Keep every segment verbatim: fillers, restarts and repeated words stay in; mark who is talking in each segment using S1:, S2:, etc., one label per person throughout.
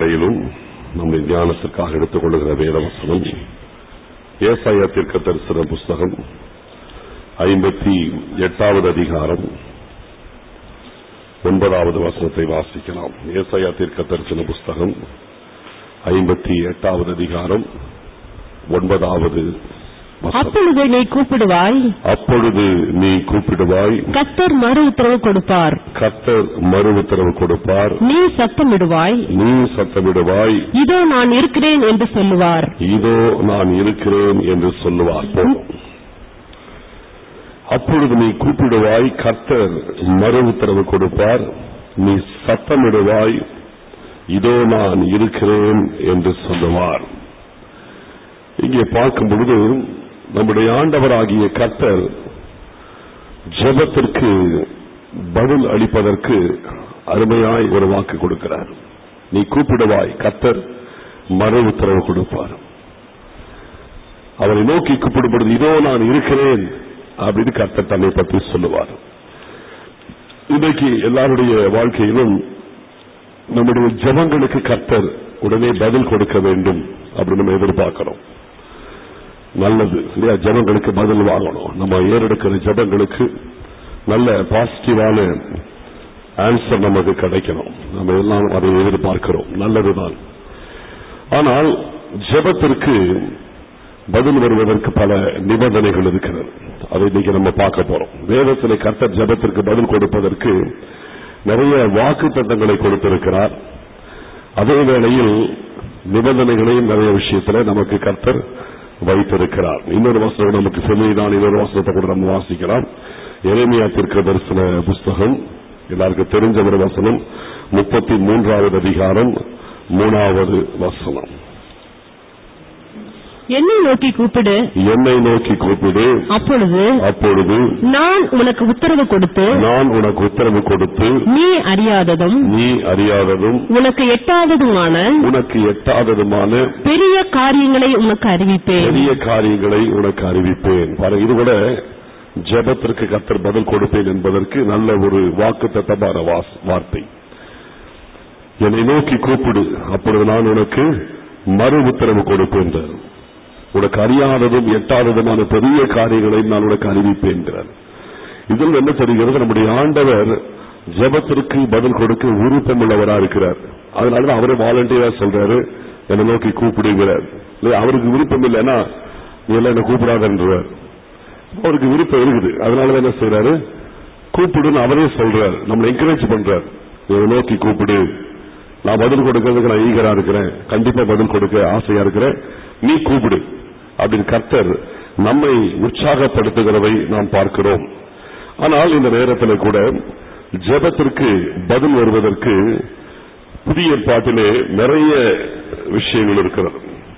S1: நம்முடைய தியானத்திற்காக எடுத்துக் கொள்ளுகிற வேதவசனம் ஏசாயா தீர்க்கதரிசன புஸ்தகம் ஐம்பத்தி எட்டாவது அதிகாரம் ஒன்பதாவது வசனத்தை வாசிக்கலாம். ஏசாயா தீர்க்கதரிசன புஸ்தகம் ஐம்பத்தி எட்டாவது அதிகாரம் ஒன்பதாவது.
S2: அப்பொழுது நீ கூப்பிடுவாய்
S1: அப்பொழுது நீ கூப்பிடுவாய்
S2: கர்த்தர் மறு உத்தரவு கொடுப்பார்
S1: கர்த்தர் மறு உத்தரவு கொடுப்பார்
S2: நீ சத்தமிடுவாய்
S1: நீ சத்தமிடுவாய்
S2: இதோ நான் இருக்கிறேன் என்று சொல்லுவார்
S1: இதோ நான் இருக்கிறேன் என்று சொல்லுவார். அப்பொழுது நீ கூப்பிடுவாய் கர்த்தர் மறு உத்தரவு கொடுப்பார் நீ சத்தமிடுவாய் இதோ நான் இருக்கிறேன் என்று சொல்லுவார். இங்கே பார்க்கும் பொழுது நம்முடைய ஆண்டவராகிய கர்த்தர் ஜெபத்திற்கு பதில் அளிப்பதற்கு அருமையாய் ஒரு வாக்கு கொடுக்கிறார். நீ கூப்பிடுவாய் கர்த்தர் மறு உத்தரவு கொடுப்பார். அவரை நோக்கி கூப்பிடும் பொழுது இதோ நான் இருக்கிறேன் அப்படின்னு கர்த்தர் தன்னை பற்றி சொல்லுவார். இன்றைக்கு எல்லாருடைய வாழ்க்கையிலும் நம்முடைய ஜெபங்களுக்கு கர்த்தர் உடனே பதில் கொடுக்க வேண்டும் அப்படின்னு நம்ம எதிர்பார்க்கிறோம். நல்லது இல்லையா? ஜபங்களுக்கு பதில் வாங்கணும். நம்ம ஏறெடுக்கிற ஜபங்களுக்கு நல்ல பாசிட்டிவான ஆன்சர் நமக்கு கிடைக்கணும். நம்ம எல்லாம் அதை எதிர்பார்க்கிறோம். நல்லதுதான். ஆனால் ஜபத்திற்கு பதில் வருவதற்கு பல நிபந்தனைகள் இருக்கிறது. அதை இன்னைக்கு நம்ம பார்க்க போறோம். வேதத்திலே கர்த்தர் ஜபத்திற்கு பதில் கொடுப்பதற்கு நிறைய வாக்குத்தத்தங்களை கொடுத்திருக்கிறார். அதே வேளையில் நிபந்தனைகளையும் நிறைய விஷயத்துல நமக்கு கர்த்தர் வைத்திருக்கிறார். இன்னொரு வசனம் நமக்கு சொல்லிதான் இன்னொரு வசனத்தை கூட நம்ம வாசிக்கலாம். எரேமியா தீர்க்கதரிசன புஸ்தகம் எல்லாருக்கும் தெரிஞ்ச ஒரு வசனம் முப்பத்தி மூன்றாவது அதிகாரம் மூணாவது வசனம்.
S2: என்னை நோக்கி கூப்பிடு
S1: என்னை நோக்கி கூப்பிடு
S2: அப்பொழுது
S1: அப்பொழுது
S2: நான் உனக்கு உத்தரவு கொடுத்து
S1: நான் உனக்கு உத்தரவு கொடுத்து
S2: நீ அறியாததும்
S1: நீ அறியாததும்
S2: உனக்கு எட்டாததுமான
S1: உனக்கு எட்டாததுமான
S2: பெரிய காரியங்களை உனக்கு அறிவிப்பேன்
S1: பெரிய காரியங்களை உனக்கு அறிவிப்பேன். பாருங்க, இது கூட ஜெபத்திற்கு கர்த்தர் பதில் கொடுப்பேன் என்பதற்கு நல்ல ஒரு வாக்குத்தத்தமான வார்த்தை. என்னை நோக்கி கூப்பிடு அப்பொழுது நான் உனக்கு மறு உத்தரவு கொடுப்பேன். உனக்கு அறியாததும் எட்டாததுமான பெரிய காரியங்களை நான் உனக்கு அறிவிப்பேன் என்கிறார். இதில் என்ன தெரிகிறது? நம்முடைய ஆண்டவர் ஜெபத்திற்கு பதில் கொடுக்க விருப்பம் உள்ளவரா இருக்கிறார். அதனாலதான் அவரே வாலண்டியரா சொல்றாரு என்னை நோக்கி கூப்பிடுங்கிறார். அவருக்கு விருப்பம் இல்லைன்னா நீ எல்லாம் என்ன கூப்பிடாதன்றார். அவருக்கு விருப்பம் இருக்குது. அதனாலதான் என்ன செய்யறாரு? கூப்பிடுன்னு அவரே சொல்றாரு. நம்மளை என்கரேஜ் பண்றார். என்னை நோக்கி கூப்பிடு, நான் பதில் கொடுக்கறதுக்கு நான் ஈகரா இருக்கிறேன், கண்டிப்பா பதில் கொடுக்க ஆசையா இருக்கிறேன், நீ கூப்பிடு அப்படின்னு கர்த்தர் நம்மை உற்சாகப்படுத்துகிறதை நாம் பார்க்கிறோம். ஆனால் இந்த நேரத்தில் கூட ஜெபத்திற்கு பதில் வருவதற்கு புதிய ஏற்பாட்டிலே நிறைய விஷயங்கள் இருக்கிறது.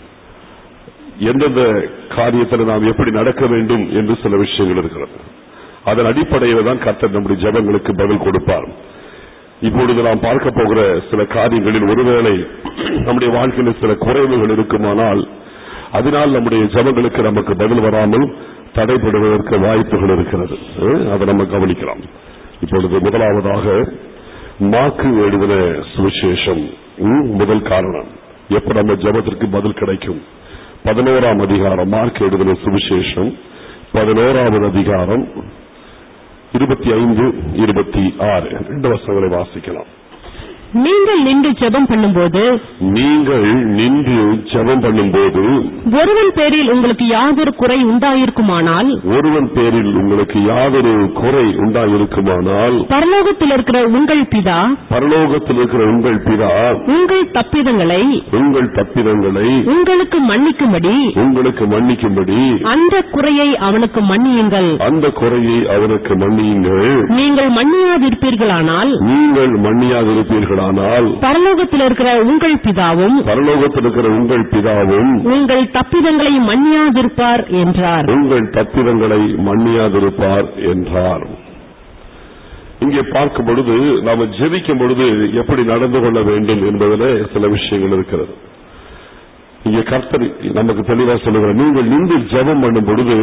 S1: எந்தெந்த காரியத்தில் நாம் எப்படி நடக்க வேண்டும் என்று சில விஷயங்கள் இருக்கிறது. அதன் அடிப்படையில் தான் கர்த்தர் நம்முடைய ஜெபங்களுக்கு பதில் கொடுப்பார். இப்பொழுது நாம் பார்க்க போகிற சில காரியங்களில் ஒருவேளை நம்முடைய வாழ்க்கையில் சில குறைவுகள் இருக்குமானால் அதனால் நம்முடைய ஜெபங்களுக்கு நமக்கு பதில் வராமல் தடைபடுவதற்கு வாய்ப்புகள் இருக்கிறது. அதை நம்ம கவனிக்கலாம். இப்பொழுது முதலாவதாக மார்க்கு எழுதின சுவிசேஷம் முதல் காரணம் எப்ப நம்ம ஜெபத்திற்கு பதில் கிடைக்கும். பதினோராம் அதிகாரம் மார்க்கு எழுதின சுவிசேஷம் பதினோராவது அதிகாரம் இருபத்தி ஐந்து இருபத்தி ஆறு ரெண்டு வசனங்களை வாசிக்கலாம்.
S2: நீங்கள் நின்று ஜெபம் பண்ணும்போது
S1: நீங்கள் நின்று ஜெபம் பண்ணும்போது
S2: ஒருவன் பேரில் உங்களுக்கு யாதொரு குறை உண்டாயிருக்குமானால்
S1: ஒருவன் பேரில் உங்களுக்கு யாதொரு குறை உண்டாயிருக்குமானால்
S2: பரலோகத்தில் இருக்கிற உங்கள் பிதா
S1: பரலோகத்தில் இருக்கிற உங்கள் பிதா
S2: உங்கள் தப்பிதங்களை
S1: உங்கள் தப்பிதங்களை
S2: உங்களுக்கு மன்னிக்கும்படி
S1: உங்களுக்கு மன்னிக்கும்படி
S2: அந்த குறையை அவனுக்கு மன்னியுங்கள்
S1: அந்த குறையை அவனுக்கு மன்னியுங்கள்.
S2: நீங்கள் மன்னியாதிருப்பீர்களானால்
S1: நீங்கள் மன்னியாதிருப்பீர்கள் ஆனால்
S2: பரலோகத்தில் இருக்கிற உங்கள் பிதாவும்
S1: பரலோகத்தில் இருக்கிற உங்கள் பிதாவும்
S2: உங்கள் தப்பிதங்களை மன்னியாதிருப்பார் என்றார்.
S1: உங்கள் தப்பிதங்களை மன்னியாதிருப்பார் என்றார். இங்கே பார்க்கும் பொழுது நாம் ஜெபிக்கும் பொழுது எப்படி நடந்து கொள்ள வேண்டும் என்பதில் சில விஷயங்கள் இருக்கிறது. இங்கே கர்த்தர் நமக்கு தெளிவாக சொல்லுகிறார். நீங்கள் நின்று ஜெபம் பண்ணும் பொழுது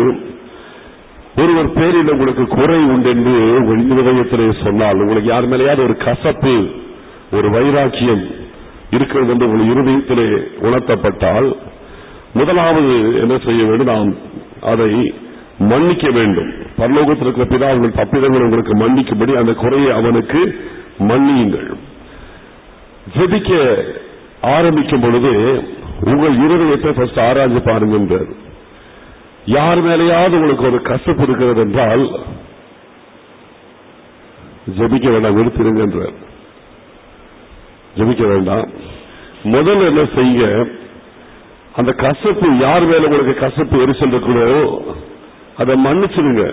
S1: ஒருவர் பேரில் உங்களுக்கு குறை உண்டு என்று உங்கள் இதயத்திலே சொன்னால், உங்களுக்கு யார் மேலேயாவது ஒரு கசப்பு, ஒரு வைராக்கியம், இருக்கிறது என்று உங்கள் இருதயத்திலே உணர்த்தப்பட்டால் முதலாவது என்ன செய்ய வேண்டும்? நாம் அதை மன்னிக்க வேண்டும். பரலோகத்தில் இருக்கிற பிதா உங்கள் தப்பிதங்கள் உங்களுக்கு மன்னிக்கும்படி அந்த குறையை அவனுக்கு மன்னியுங்கள். ஜெபிக்க ஆரம்பிக்கும் பொழுது உங்கள் இருதயத்தை ஃபர்ஸ்ட் ஆராய்ச்சி பாருங்க என்றார். யார் மேலேயாவது உங்களுக்கு ஒரு கசப்பு இருக்கிறது என்றால் ஜெபிக்க வேண்டாம், நிறுத்திடுங்க என்றார். ஜெபிக்க வேண்டாம். முதல்ல என்ன செய்ய, அந்த கசப்பு யார் மேல உங்களுக்கு கசப்பு எரிச்சல் இருக்கிறதோ அதை மன்னிச்சிடுங்க.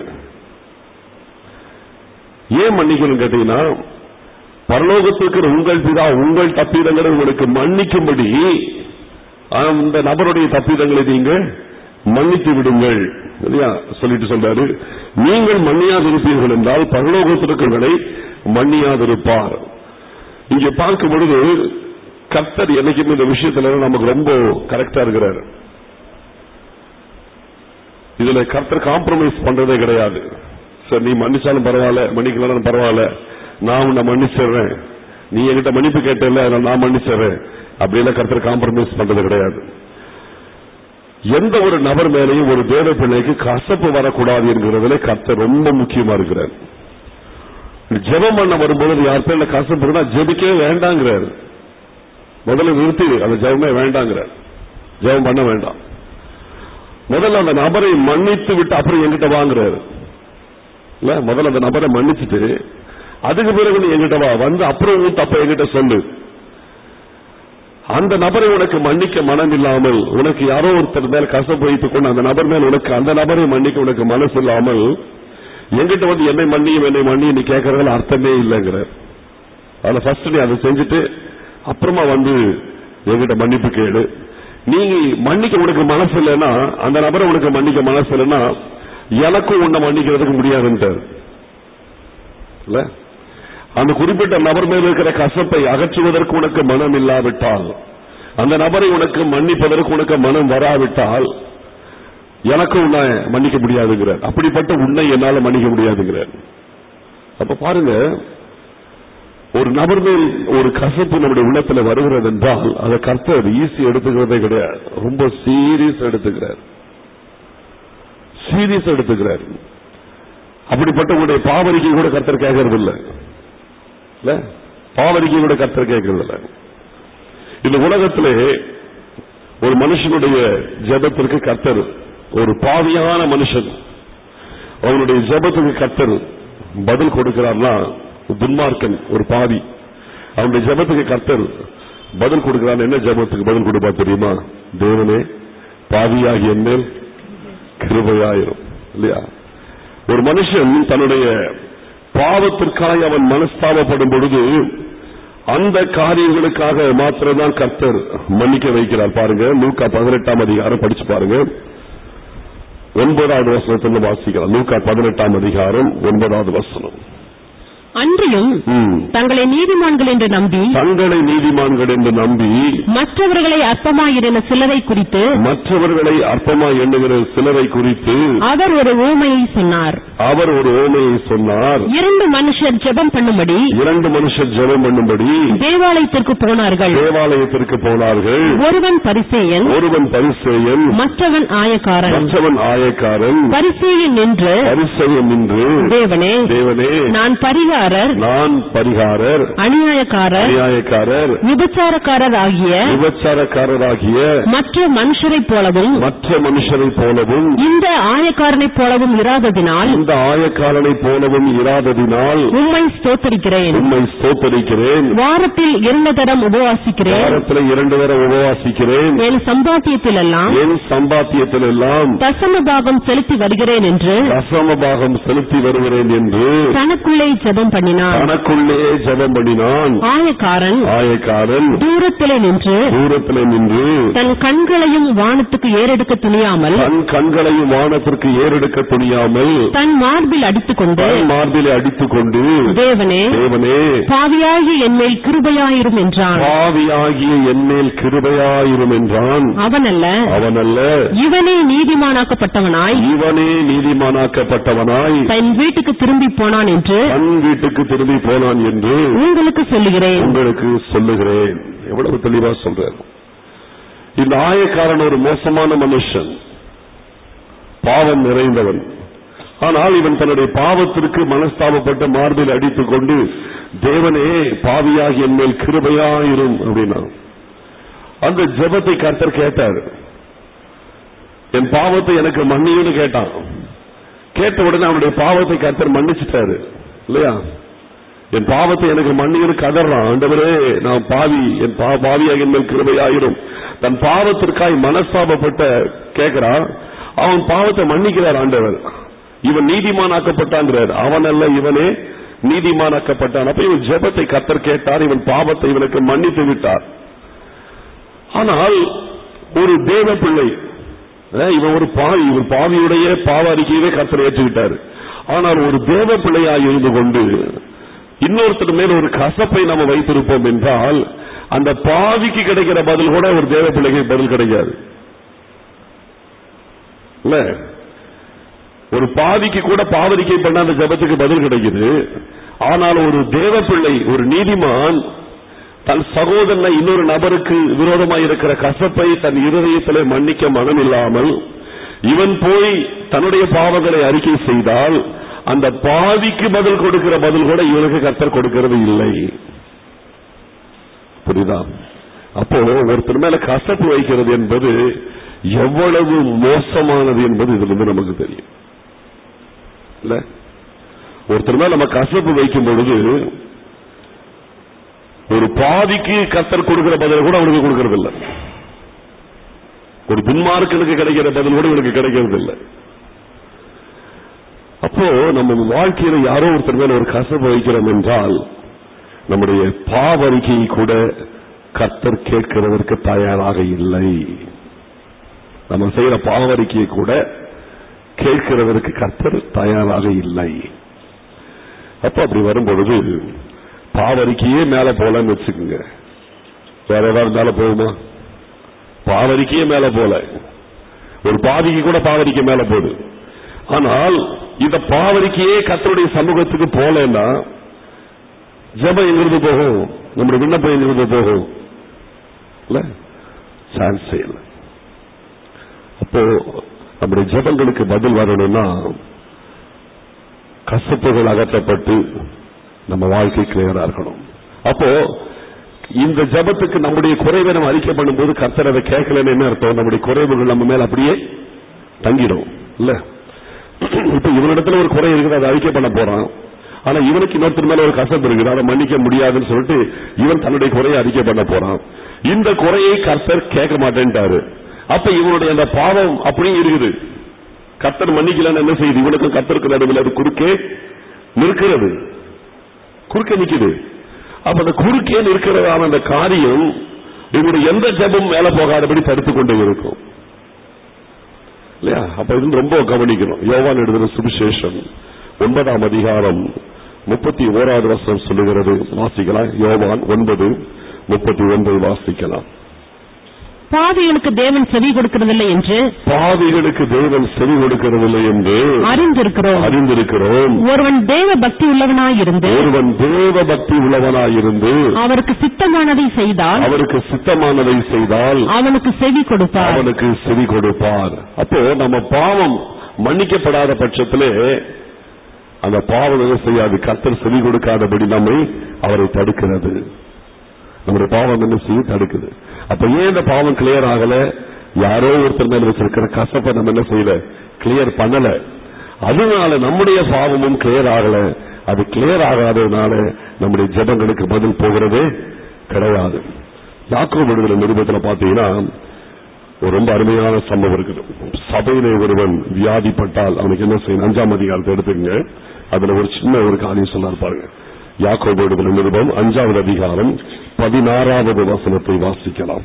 S1: ஏன் மன்னிக்கணும் கேட்டீங்கன்னா, பரலோகத்திற்கு உங்கள் பிதா உங்கள் தப்பிதங்களை உங்களுக்கு மன்னிக்கும்படி அந்த நபருடைய தப்பிதங்களை நீங்க மன்னித்து விடுங்கள் சொல்லிட்டு சொல்றாரு. நீங்கள் மன்னியாதிருப்பீர்கள் என்றால் பரலோகத்திற்குகளை மன்னியாதிருப்பார். இங்க பார்க்கும் பொழுது கர்த்தர் என்னைக்குமே இந்த விஷயத்துல நமக்கு ரொம்ப கரெக்டா இருக்கிறார். இதுல கர்த்தர் காம்ப்ரமைஸ் பண்றதே கிடையாது. சார் நீ மன்னிச்சாலும் பரவாயில்ல, மன்னிக்கலாம் பரவாயில்ல, நான் உன்னை மன்னிச்சிடுறேன், நீ என்கிட்ட மன்னிப்பு கேட்டல நான் மன்னிச்சிடுறேன், அப்படியெல்லாம் கர்த்தர் காம்ப்ரமைஸ் பண்றது கிடையாது. எந்த ஒரு நபர் மேலேயும் ஒரு தேவ பிள்ளைக்கு கசப்பு வரக்கூடாது என்கிறதுல கர்த்தர் ரொம்ப முக்கியமா இருக்கிறார். ஜெபம் பண்ண வரும்போது யார் பேர்ல கசப்பு ஜெபிக்கவே வேண்டாங்கிறார். முதல்ல நிறுத்தி அந்த ஜெபமே வேண்டாங்கிறார். ஜெபம் பண்ண வேண்டாம். முதல்ல அந்த நபரை மன்னித்து விட்டு அப்புறம் என்கிட்ட வாங்குறாரு. இல்ல, முதல்ல அந்த நபரை மன்னிச்சுட்டு அதுக்கு பிறகு நீ என்கிட்ட வா, வந்து அப்புறம் உன் தப்ப என்கிட்ட சொல்லு. அந்த நபரை உனக்கு மன்னிக்க மனம் இல்லாமல், உனக்கு யாரோ ஒருத்தர் மேல கசப்பு வைத்துக் கொண்டு அந்த நபர் மேல் உனக்கு அந்த நபரை மன்னிக்க உனக்கு மனசு இல்லாமல் என்கிட்ட வந்து என்னை மன்னியும் என்னை மன்னி நீ கேட்கறதுல அர்த்தமே இல்லைங்கிறார். அதுல ஃபர்ஸ்ட் நீ அதை செஞ்சுட்டு அப்புறமா வந்து என்கிட்ட மன்னிப்பு கேளு. நீ மன்னிக்க உனக்கு மனசு இல்லைன்னா, அந்த நபரை உனக்கு மன்னிக்க மனசு இல்லைன்னா எனக்கும் உன்னை மன்னிக்கிறதுக்கு முடியாதுன்றார். இல்ல, அந்த குறிப்பிட்ட நபர் மேல் இருக்கிற கசப்பை அகற்றுவதற்கு உனக்கு மனம் இல்லாவிட்டால், அந்த நபரை உனக்கு மன்னிப்பதற்கு உனக்கு மனம் வராவிட்டால் எனக்கும் உன்னை மன்னிக்க முடியாதுங்கிறார். அப்படிப்பட்ட உன்னை என்னால மன்னிக்க முடியாதுங்கிறார். அப்ப பாருங்க, ஒரு நபர் மேல் ஒரு கசப்பு நம்முடைய உள்ளத்துல வருகிறது என்றால் அதை கர்த்தர் ஈஸி எடுத்துக்கிறதே கிடையாது. ரொம்ப சீரியஸ் எடுத்துக்கிறார். சீரியஸ் எடுத்துக்கிறார். அப்படிப்பட்ட உங்களுடைய பாவரிக்கை கூட கர்த்தர் கேட்கறது இல்லை. பாவரிக்கை கூட கர்த்தர் கேட்கறது இல்லை. இந்த உலகத்திலே ஒரு மனுஷனுடைய ஜெபத்திற்கு கர்த்தர், ஒரு பாவியான மனுஷன் அவனுடைய ஜெபத்துக்கு கர்த்தர் பதில் கொடுக்கிறார்னா, துன்மார்க்கன் ஒரு பாவி அவனுடைய ஜெபத்துக்கு கர்த்தர் பதில் கொடுக்கிறான். என்ன ஜெபத்துக்கு பதில் கொடுப்பா தெரியுமா? தேவனே பாவியாகி என்மேல் கிருபையாயிரும். இல்லையா? ஒரு மனுஷன் தன்னுடைய பாவத்திற்காக அவன் மனஸ்தாபப்படும் பொழுது அந்த காரியங்களுக்காக மாத்திரம்தான் கர்த்தர் மன்னிக்க வைக்கிறார். பாருங்க, லூக்கா பதினெட்டாம் அதிகாரம் படிச்சு பாருங்க, ஒன்பதாவது வசனத்தில் வாசிக்கலாம். லூக்கா பதினெட்டாம் அதிகாரம் ஒன்பதாவது வசனம்.
S2: அன்றியும் தங்களை நீதிமான்கள் என்று நம்பி
S1: தங்களை நீதிமான்கள் என்று நம்பி
S2: மற்றவர்களை அற்பமாய் எண்ணின சிலரை குறித்து
S1: மற்றவர்களை அற்பமாய் எண்ணுகிற சிலரை குறித்து
S2: அவர் ஒரு ஓமையை சொன்னார்.
S1: அவர் ஒரு ஓமையை சொன்னார்.
S2: இரண்டு மனுஷர் ஜெபம் பண்ணும்படி
S1: இரண்டு மனுஷர் ஜெபம் பண்ணும்படி
S2: தேவாலயத்திற்கு போனார்கள்.
S1: தேவாலயத்திற்கு போனார்கள்.
S2: ஒருவன் பரிசேயன்
S1: ஒருவன் பரிசேயன்
S2: மற்றவன் ஆயக்காரன்.
S1: மற்றவன் ஆயக்காரன்.
S2: பரிசேயன் நின்று
S1: பரிசேயன் நின்று
S2: தேவனே
S1: தேவனே
S2: நான் பரிகாரர்
S1: நான் பரிகாரர்
S2: அநியாயக்காரர்
S1: அநியாயக்காரர்
S2: விபச்சாரக்காரர் ஆகிய
S1: விபச்சாரக்காரராகிய
S2: மற்ற மனுஷரைப் போலவும்
S1: மற்ற மனுஷரைப் போலவும்
S2: இந்த ஆயக்காரனைப் போலவும் இராததினால்
S1: இந்த ஆயக்காரனைப் போலவும் இராததினால்
S2: உம்மை ஸ்தோத்தரிக்கிறேன்.
S1: உம்மை ஸ்தோத்தரிக்கிறேன்.
S2: வாரத்தில் இரண்டு தரம் உபவாசிக்கிறேன்.
S1: வாரத்தில் இரண்டு தரம் உபவாசிக்கிறேன்.
S2: என் சம்பாத்தியத்தில் எல்லாம்
S1: என் சம்பாத்தியத்தில் எல்லாம்
S2: தசம பாகம் செலுத்தி வருகிறேன் என்று
S1: தசம பாகம் செலுத்தி வருகிறேன் என்று
S2: தனக்குள்ளே ஜெபம் பண்ணினான்.
S1: தனக்குள்ளே ஜெபம் பண்ணினான்.
S2: ஆயக்காரன்
S1: ஆயக்காரன்
S2: தூரத்திலே நின்று
S1: தூரத்திலே நின்று
S2: தன் கண்களையும் வானத்துக்கு ஏறெடுக்க துணியாமல்
S1: தன் கண்களையும் வானத்திற்கு ஏறெடுக்க துணியாமல்
S2: தன் மார்பில் அடித்துக் கொண்டு
S1: மார்பிலே அடித்துக் கொண்டு
S2: தேவனே
S1: தேவனே
S2: பாவியாகிய என்மேல் கிருபையாயிரும் என்றான்.
S1: பாவியாகிய என்மேல் கிருபையாயிரும் என்றான்.
S2: அவனல்ல
S1: அவனல்ல
S2: இவனே நீதிமானாக்கப்பட்டவனாய்
S1: இவனே நீதிமானாக்கப்பட்டவனாய்
S2: தன் வீட்டுக்கு திரும்பி போனான் என்று
S1: தன் வீட்டுக்கு திரும்பி போனான் என்று
S2: உங்களுக்கு சொல்லுகிறேன்
S1: உங்களுக்கு சொல்லுகிறேன். எவ்வளவு தெளிவா சொல்றார். இந்த ஆயக்காரன் ஒரு மோசமான மனுஷன், பாவம் நிறைந்தவன். ஆனால் இவன் தன்னுடைய பாவத்திற்கு மனஸ்தாபப்பட்ட மார்பில் அடித்துக் கொண்டு, தேவனே பாவியாகி என் மேல் கிருபையாயிரும் அப்படின்னா. அந்த ஜெபத்தை கர்த்தர் கேட்டார். என் பாவத்தை எனக்கு மன்னியும்னு கேட்டான். கேட்ட உடனே அவனுடைய பாவத்தை கர்த்தர் மன்னிச்சுட்டாரு இல்லையா? என் பாவத்தை எனக்கு மன்னியும்னு கதறான். ஆண்டவரே நான் பாவி, என் பாவியாக என் மேல் கிருபையாயிரும். தன் பாவத்திற்காய் மனஸ்தாபப்பட்ட கேட்கிறான். அவன் பாவத்தை மன்னிக்கிறார் ஆண்டவர். இவன் நீதிமானாக்கப்பட்டான். அவன் அல்ல, இவனே நீதிமானாக்கப்பட்டான். அப்ப இவன் ஜெபத்தை கர்த்தர் கேட்டார். இவன் பாவத்தை இவனுக்கு மன்னித்து விட்டார். ஆனால் ஒரு தேவ பிள்ளை, இவன் ஒரு பாவி, இவன் பாவியுடைய பாவ அறிக்கையவே கர்த்தர் ஏற்றுவிட்டார். ஆனால் ஒரு தேவ பிள்ளையாய் இருந்து கொண்டு இன்னொருத்தர் மேல் ஒரு கசப்பை நாம வைத்திருப்போம் என்றால், அந்த பாவிக்கு கிடைக்கிற பதில் கூட ஒரு தேவ பிள்ளைக்கு பதில் கிடைக்காது இல்ல. ஒரு பாவிக்கு கூட பாவரிக்கை பண்ண அந்த ஜபத்துக்கு பதில் கிடைக்குது. ஆனால் ஒரு தேவ பிள்ளை, ஒரு நீதிமான் தன் சகோதரனை இன்னொரு நபருக்கு விரோதமாக இருக்கிற கசப்பை தன் இருதயத்திலே மன்னிக்க மனம் இல்லாமல் இவன் போய் தன்னுடைய பாவங்களை அறிக்கை செய்தால், அந்த பாவிக்கு பதில் கொடுக்கிற பதில் கூட இவனுக்கு கர்த்தர் கொடுக்கிறது இல்லை. புரியுதா? அப்போ ஒருத்தர் மேல கசப்பு வைக்கிறது என்பது எவ்வளவு மோசமானது என்பது இதுல இருந்து நமக்கு தெரியும் இல்ல. ஒருத்தர் மேல நம்ம கசப்பு வைக்கும் பொழுது ஒரு பாதிக்கு கர்த்தர் கொடுக்கிற பதில் கூட அவனுக்கு கொடுக்கிறது இல்லை. ஒரு துன்மார்க்கனுக்கு கிடைக்கிற பதில் கூட இவனுக்கு கிடைக்கிறது இல்லை. அப்போ நம்ம வாழ்க்கையில யாரோ ஒருத்தர் மேல ஒரு கசப்பு வைக்கிறோம் என்றால், நம்முடைய பாவரிக்கையை கூட கர்த்தர் கேட்கிறதற்கு தயாராக இல்லை. நம்ம செய்யற பாவரிக்கையை கூட கேட்கிறதற்கு கர்த்தர் தயாராக இல்லை. அப்ப அப்படி வரும்பொழுது பாவரிக்கையே மேல போலன்னு வச்சுக்கோங்க. வேற ஏதாவது மேல போகுமா? பாவரிக்கையே மேல போல. ஒரு பாவிக்கு கூட பாவரிக்கை மேல போகுது. ஆனால் இந்த பாவரிக்கையே கர்த்தருடைய சமூகத்துக்கு போலன்னா ஜெபம் எங்கிருந்து போகும்? நம்முடைய விண்ணப்பம் எங்கிருந்து போகும்? இல்ல, சான்ஸே இல்லை. அப்போ நம்முடைய ஜெபங்களுக்கு பதில் வரணும்னா கசப்புகள் அகற்றப்பட்டு நம்ம வாழ்க்கை கிளியரா இருக்கணும். அப்போ இந்த ஜெபத்துக்கு நம்முடைய குறைவை நம்ம அறிக்கை பண்ணும்போது கர்த்தர் அதை கேட்கலன்னு என்ன அர்த்தம்? நம்முடைய குறைவுகள் நம்ம மேல அப்படியே தங்கிடும் இல்ல. இப்ப இவனிடத்துல ஒரு குறை இருக்குது, அதை அறிக்கை பண்ண போறான். ஆனா இவனுக்கு இன்னொருத்தர் மேல ஒரு கசப்பு இருக்குது, அதை மன்னிக்க முடியாதுன்னு சொல்லிட்டு இவன் தன்னுடைய குறையை அறிக்கை பண்ண போறான். இந்த குறையை கர்த்தர் கேட்க மாட்டேன்ட்டாரு. அப்ப இவனுடைய அந்த பாவம் அப்படியே இருக்குது. கர்த்தர் மன்னிக்கலன்னு என்ன செய்யுது? இவனுக்கும் கர்த்தருக்கு நடுவில் அது குறுக்கே நிற்கிறது, குறுக்கே நிக்குது. அப்ப அந்த குறுக்கே நிற்கிறதான அந்த காரியம் இவனுடைய எந்த ஜெபம் மேல போகாதபடி தடுத்துக் கொண்டே இருக்கும் இல்லையா? அப்ப இது ரொம்ப கவனிக்கணும். யோவான் எழுதின சுவிசேஷம் ஒன்பதாம் அதிகாரம் முப்பத்தி ஓராவது வசனம் சொல்லுகிறது. வாசிக்கலாம். யோவான் ஒன்பது முப்பத்தி ஒன்பது வாசிக்கலாம்.
S2: பாவிகளுக்கு தேவன் செவி கொடுக்கிறதில்லை என்று
S1: பாவிகளுக்கு தேவன் செவி கொடுக்கிறதில்லை என்று
S2: அறிந்திருக்கிறோம்
S1: அறிந்திருக்கிறோம்
S2: ஒருவன் தேவ பக்தி உள்ளவனாயிருந்து
S1: ஒருவன் தேவ பக்தி உள்ளவனாயிருந்து அவருக்கு
S2: சித்தமானதை செய்தால்
S1: அவருக்கு சித்தமானதை செய்தால்
S2: அவனுக்கு செவி கொடுப்பார்
S1: அவனுக்கு செவி கொடுப்பார். அப்போ நம்ம பாவம் மன்னிக்கப்படாத பட்சத்திலே அந்த பாவம் என்ன செய்யாது? கர்த்தர் செவி கொடுக்காதபடி நம்மை அவரை தடுக்கிறது. நம்முடைய பாவம் என்ன செய்ய தடுக்குது. அப்ப ஏன் இந்த பாவம் கிளியர் ஆகல? யாரோ ஒருத்தர் மேல வச்சிருக்கிற கசப்பை நம்ம என்ன செய்யல? கிளியர் பண்ணல. அதனால நம்முடைய பாவமும் கிளியர் ஆகல. அது கிளியர் ஆகாததுனால நம்முடைய ஜெபங்களுக்கு பதில் போகிறதே கிடையாது. யாக்கோபு எழுதின நிருபத்தில் பாத்தீங்கன்னா ஒரு ரொம்ப அருமையான சம்பவம் இருக்குது. சபையிலே ஒருவன் வியாதிப்பட்டால் அவனுக்கு என்ன செய்யணும்? அஞ்சாம் அதிகாரத்தை எடுத்துக்கங்க. அதுல ஒரு சின்ன ஒரு காரியம் சொன்னார் பாருங்க. யாக்கோபு எழுதின நிருபம் அஞ்சாவது அதிகாரம் பதினாறாவது வசனத்தை வாசிக்கலாம்.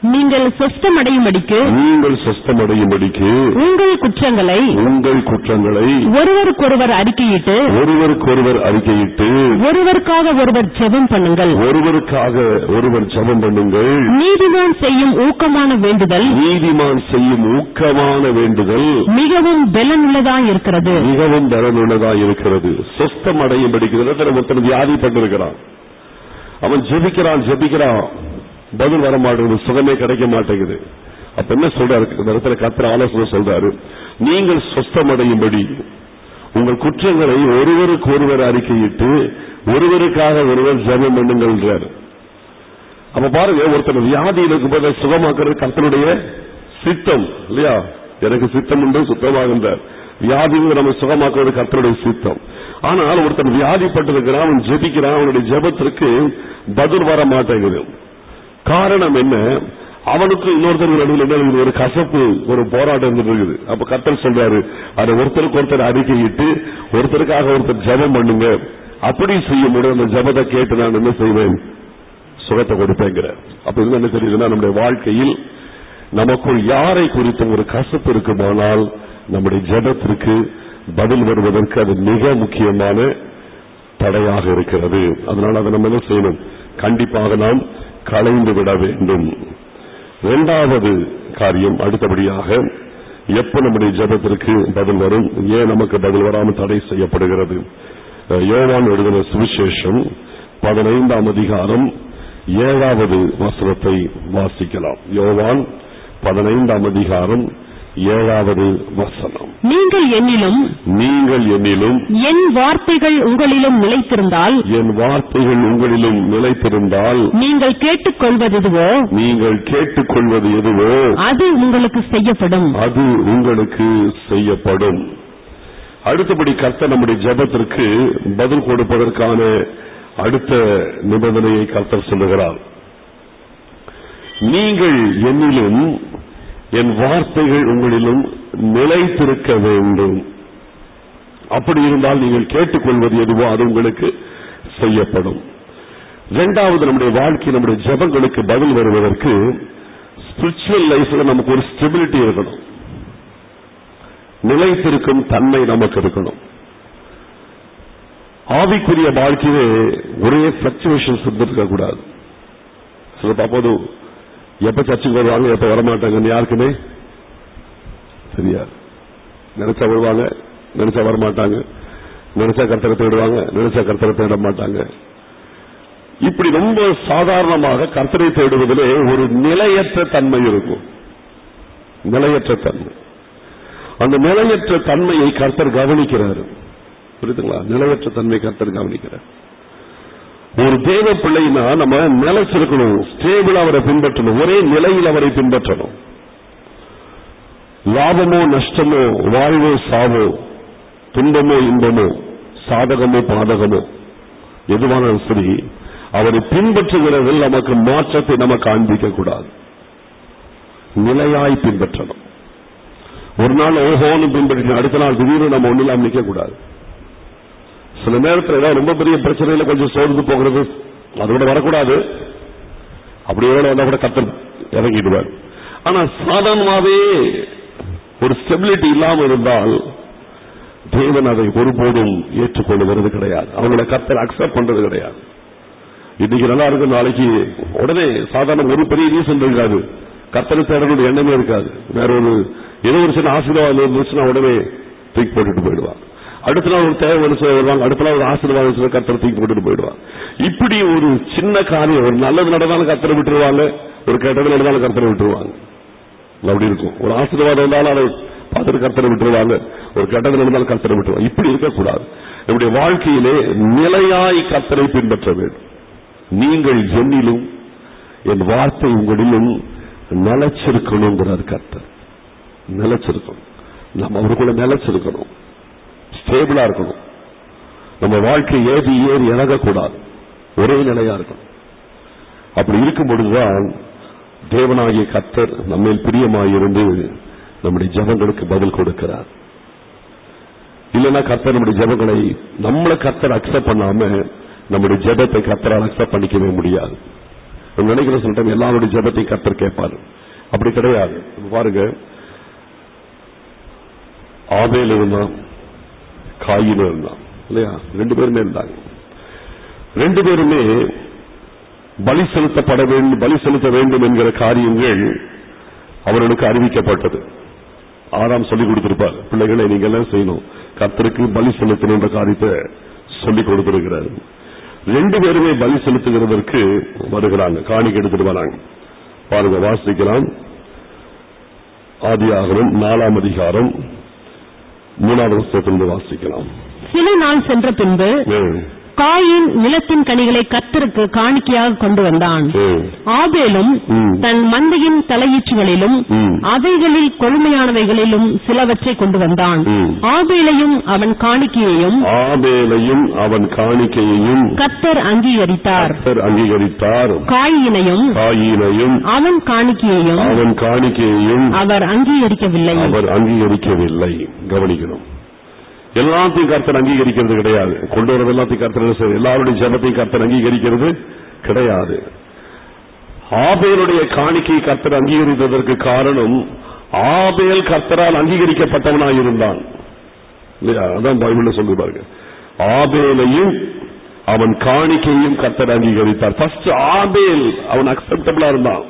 S2: நீங்கள் சொஸ்தமடையும்படிக்கு
S1: நீங்கள் சொஸ்தமடையும்படிக்கு
S2: உங்கள் குற்றங்களை
S1: உங்கள் குற்றங்களை
S2: ஒருவருக்கொருவர் அறிக்கையிட்டு
S1: ஒருவருக்கொருவர் அறிக்கையிட்டு
S2: ஒருவருக்காக ஒருவர் ஜெபம் பண்ணுங்கள்
S1: ஒருவருக்காக ஒருவர் ஜெபம் பண்ணுங்கள்.
S2: நீதிமான் செய்யும் ஊக்கமான வேண்டுதல்
S1: நீதிமான் செய்யும் ஊக்கமான வேண்டுதல்
S2: மிகவும் பலனுள்ளதாய் இருக்கிறது
S1: மிகவும் பலனுள்ளதாய் இருக்கிறது. சொஸ்தம் அடையும்படிக்கு ஒருத்தன் வியாதிப்பட்டிருக்கிறான், அவன் ஜெபிக்கிறான் ஜெபிக்கிறான் பதில் வர மாட்டேங்குது, சுகமே கிடைக்க மாட்டேங்குது. அப்ப என்ன சொல்றாரு இந்த இடத்துல கர்த்தர் ஆலோசனை சொல்றாரு, நீங்கள் சொஸ்தமடையும்படி உங்கள் குற்றங்களை ஒருவருக்கு ஒருவர் அறிக்கையிட்டு ஒருவருக்காக ஒருவர் ஜெபம் பண்ணுங்கள். அப்ப பாருங்க, ஒருத்தர் வியாதியில் இருக்கும்போது சுகமாக்குறது கர்த்தருடைய சித்தம் இல்லையா? எனக்கு சித்தம் உண்டு சுத்தமாகின்றார். வியாதியை நம்ம சுகமாக்குறது கர்த்தருடைய சித்தம். ஆனால் ஒருத்தர் வியாதிப்பட்டிருக்கிறான், அவன் ஜெபிக்கிறான், அவனுடைய ஜெபத்திற்கு பதில் வர மாட்டேங்குது. காரணம் என்ன? அவனுக்கு இன்னொருத்தர் நடுவில் ஒரு கசப்பு, ஒரு போராட்டம் இருக்குது. அப்ப கர்த்தர் சொல்றாரு, அதை ஒருத்தருக்கு ஒருத்தர் அறிக்கையிட்டு ஒருத்தருக்காக ஒருத்தர் ஜெபம் பண்ணுங்க. அப்படி செய்யும் போது அந்த ஜெபத்தை கேட்டு நான் என்ன செய்வேன்? சுகத்தை கொடுப்பேங்கிற. அப்ப இது என்ன தெரியுதுன்னா, நம்முடைய வாழ்க்கையில் நமக்குள் யாரை குறித்த ஒரு கசப்பு இருக்குமானால் நம்முடைய ஜெபத்திற்கு பதில் வருவதற்கு அது மிக முக்கியமான தடையாக இருக்கிறது. அதனால அதை நம்ம என்ன செய்யணும்? கண்டிப்பாக நாம் களைந்து விட வேண்டும். இரண்டாவது காரியம், அடுத்தபடியாக எப்ப நம்முடைய ஜெபத்திற்கு பதில் வரும், ஏன் நமக்கு பதில் வராமல் தடை செய்யப்படுகிறது? யோவான் எழுதின சுவிசேஷம் பதினைந்தாம் அதிகாரம் ஏழாவது வசனத்தை வாசிக்கலாம். யோவான் பதினைந்தாம் அதிகாரம் ஏழாவது வசனம்.
S2: நீங்கள் என்னிலும்
S1: நீங்கள் என்னிலும்
S2: என் வார்த்தைகள் உங்களிலும் நிலைத்திருந்தால்
S1: என் வார்த்தைகள் உங்களிலும் நிலைத்திருந்தால்
S2: நீங்கள் கேட்டுக்கொள்வது எதுவோ
S1: நீங்கள் கேட்டுக்கொள்வது எதுவோ
S2: அது உங்களுக்கு செய்யப்படும்
S1: அது உங்களுக்கு செய்யப்படும். அடுத்தபடி கர்த்தர் நம்முடைய ஜெபத்திற்கு பதில் கொடுப்பதற்கான அடுத்த நிபந்தனையை கர்த்தர் சொல்லுகிறார். நீங்கள் என்னிலும் என் வார்த்தைகள் உங்களிலும் நிலைத்திருக்க வேண்டும். அப்படி இருந்தால் நீங்கள் கேட்டுக்கொள்வது எதுவோ அது உங்களுக்கு செய்யப்படும். இரண்டாவது, நம்முடைய வாழ்க்கை நம்முடைய ஜெபங்களுக்கு பதில் வருவதற்கு ஸ்பிரிச்சுவல் லைஃப்ல நமக்கு ஒரு ஸ்டெபிலிட்டி இருக்கணும், நிலைத்திருக்கும் தன்மை நமக்கு இருக்கணும். ஆவிக்குரிய வாழ்க்கையே ஒரே பிளக்சுவேஷன்ஸ் இருந்திருக்க கூடாது. சில பாப்போது எப்ப சர்ச்சுக்கு வருவாங்க எப்ப வரமாட்டாங்கன்னு யாருக்குமே தெரியாது. நினைச்சா வருவாங்க, நினைச்சா வரமாட்டாங்க, நினைச்சா கர்த்தரை தேடுவாங்க, நினைச்சா கர்த்தரை தேட மாட்டாங்க. இப்படி ரொம்ப சாதாரணமாக கர்த்தரை தேடுவதிலே ஒரு நிலையற்ற தன்மை இருக்கும். நிலையற்ற தன்மை, அந்த நிலையற்ற தன்மையை கர்த்தர் கவனிக்கிறார். புரியுதுங்களா? நிலையற்ற தன்மை கர்த்தர் கவனிக்கிறார். ஒரு தேவ பிள்ளைனா நம்ம நிலைச்சிருக்கணும், ஸ்டேபிள் அவரை பின்பற்றணும், ஒரே நிலையில் அவரை பின்பற்றணும். லாபமோ நஷ்டமோ, வாழ்வோ சாவோ, துன்பமோ இன்பமோ, சாதகமோ பாதகமோ, எதுவானாலும் சரி அவரை பின்பற்றுகிறதில் நமக்கு மாற்றத்தை நமக்கு காண்பிக்க கூடாது. நிலையாய் பின்பற்றணும். ஒரு நாள் ஓஹோன்னு பின்பற்றி அடுத்த நாள் திடீர்னு நம்ம ஒன்னிலாம் நிற்க கூடாது. சில நேரத்தில் ஏதாவது ரொம்ப பெரிய பிரச்சனையில கொஞ்சம் சோர்ந்து போகிறது, அதோட வரக்கூடாது. அப்படி வந்தா கூட கர்த்தர் இறங்கிடுவார். ஆனா சாதாரணமாவே ஒரு ஸ்டெபிலிட்டி இல்லாமல் இருந்தால் தேவன் அதை ஒருபோதும் ஏற்றுக்கொள்ளுவது கிடையாது. அவங்களை கர்த்தர் அக்செப்ட் பண்றது கிடையாது. இன்னைக்கு நல்லா இருக்கு, நாளைக்கு உடனே சாதாரண ஒரு பெரிய ரீசன் இருக்காது, கர்த்தரை தேடனுடைய எண்ணமே இருக்காது. வேற ஒரு ஏதோ ஒரு சின்ன ஆசீர்வாதம் இருந்துச்சுன்னா உடனே தூக்கி போட்டுட்டு போயிடுவாங்க. அடுத்த நாள் ஒரு தேவை மனுஷன் வருவாங்க, அடுத்த நாள் ஒரு ஆசீர்வாதம் கர்த்தரை தூக்கி போட்டுட்டு போயிடுவாங்க. இப்படி ஒரு சின்ன காரியம், ஒரு நல்லது நடந்தாலும் கர்த்தரை விட்டுருவாங்க, ஒரு கெட்டது நடந்தாலும் கர்த்தரை விட்டுருவாங்க. அப்படி இருக்கும். ஒரு ஆசீர்வாதம் இருந்தாலும் அதை பார்த்துட்டு கர்த்தரை விட்டுருவாங்க, ஒரு கெட்டது நடந்தாலும் கர்த்தரை விட்டுருவாங்க. இப்படி இருக்கக்கூடாது. நம்முடைய வாழ்க்கையிலே நிலையாய் கர்த்தரை பின்பற்ற வேண்டும். நீங்கள் என்னிலும் என் வார்த்தை உங்களிலும் நிலைச்சிருக்கணுங்கிறார் கர்த்தர். நிலைச்சிருக்கணும், நம்ம அவருக்குள்ள நிலைச்சிருக்கணும், ஸ்டேபிளா இருக்கணும். நம்ம வாழ்க்கை ஏறி ஏறி இறங்கக்கூடாது, ஒரே நிலையா இருக்கணும். அப்படி இருக்கும் பொழுதுதான் தேவனாகிய கர்த்தர் நம்ம பிரியமாயிருந்து நம்முடைய ஜெபங்களுக்கு பதில் கொடுக்கிறார். இல்லைன்னா கர்த்தர் நம்முடைய ஜெபங்களை நம்மளை கர்த்தர் அக்செப்ட் பண்ணாம நம்முடைய ஜெபத்தை கர்த்தரால் அக்செப்ட் பண்ணிக்கவே முடியாது. நினைக்கிற சொல்லிட்டேன் எல்லாருடைய ஜெபத்தை கர்த்தர் கேட்பாரு. அப்படி கிடையாது. பாருங்க, ஆபேல் இருந்தான், காயின் இருந்தான் இல்லையா? ரெண்டு பேருமே இருந்தாங்க. ரெண்டு பேருமே பலி செலுத்தப்பட வேண்டும், பலி செலுத்த வேண்டும் என்கிற காரியங்கள் அவர்களுக்கு அறிவிக்கப்பட்டது. ஆறாம் சொல்லிக் கொடுத்திருப்பார், பிள்ளைகளை நீங்க எல்லாம் செய்யணும், கர்த்தருக்கு பலி செலுத்தணும் என்ற காரியத்தை சொல்லிக் கொடுத்திருக்கிறார். ரெண்டு பேருமே பலி செலுத்துகிறதற்கு வருகிறாங்க, காணிக்கை எடுத்துட்டு வராங்க. பாருங்க, வாசிக்கலாம். ஆதியாகமம் நாலாம் அதிகாரம் மூணாவது வருஷத்திலிருந்து வாசிக்கலாம்.
S2: சில நாள் சென்ற பின்பு காயின் நிலத்தின் கனிகளை கர்த்தருக்கு காணிக்கையாக கொண்டு வந்தான். ஆபேலும் தன் மந்தையின் தலையீற்றுகளிலும் அவைகளில் கொழுமையானவைகளிலும் சிலவற்றை கொண்டு வந்தான். ஆபேலையும் அவன் காணிக்கையையும்
S1: ஆபேலையும் அவன் காணிக்கையையும்
S2: கர்த்தர் அங்கீகரித்தார்
S1: அங்கீகரித்தார்
S2: காயினையும்
S1: காயினையும்
S2: அவன் காணிக்கையையும்
S1: அவன் காணிக்கையையும்
S2: அவர் அங்கீகரிக்கவில்லை
S1: அவர் அங்கீகரிக்கவில்லை. கவனிக்கணும், எல்லாத்தையும் கர்த்தர் அங்கீகரிக்கிறது கிடையாது. கொண்டு வரது எல்லாத்தையும் கர்த்தர், எல்லாருடைய ஜெபத்தையும் கர்த்தர் அங்கீகரிக்கிறது கிடையாது. ஆபேலுடைய காணிக்கை கர்த்தர் அங்கீகரித்ததற்கு காரணம், ஆபேல் கர்த்தரால் அங்கீகரிக்கப்பட்டவனாய் இருந்தான் இல்லையா? அதான் பைபிள்ல சொல்லி பாருங்க, ஆபேலையும் அவன் காணிக்கையும் கர்த்தர் அங்கீகரித்தார். ஃபர்ஸ்ட் ஆபேல் அவன் அக்செப்டபிளா இருந்தான்,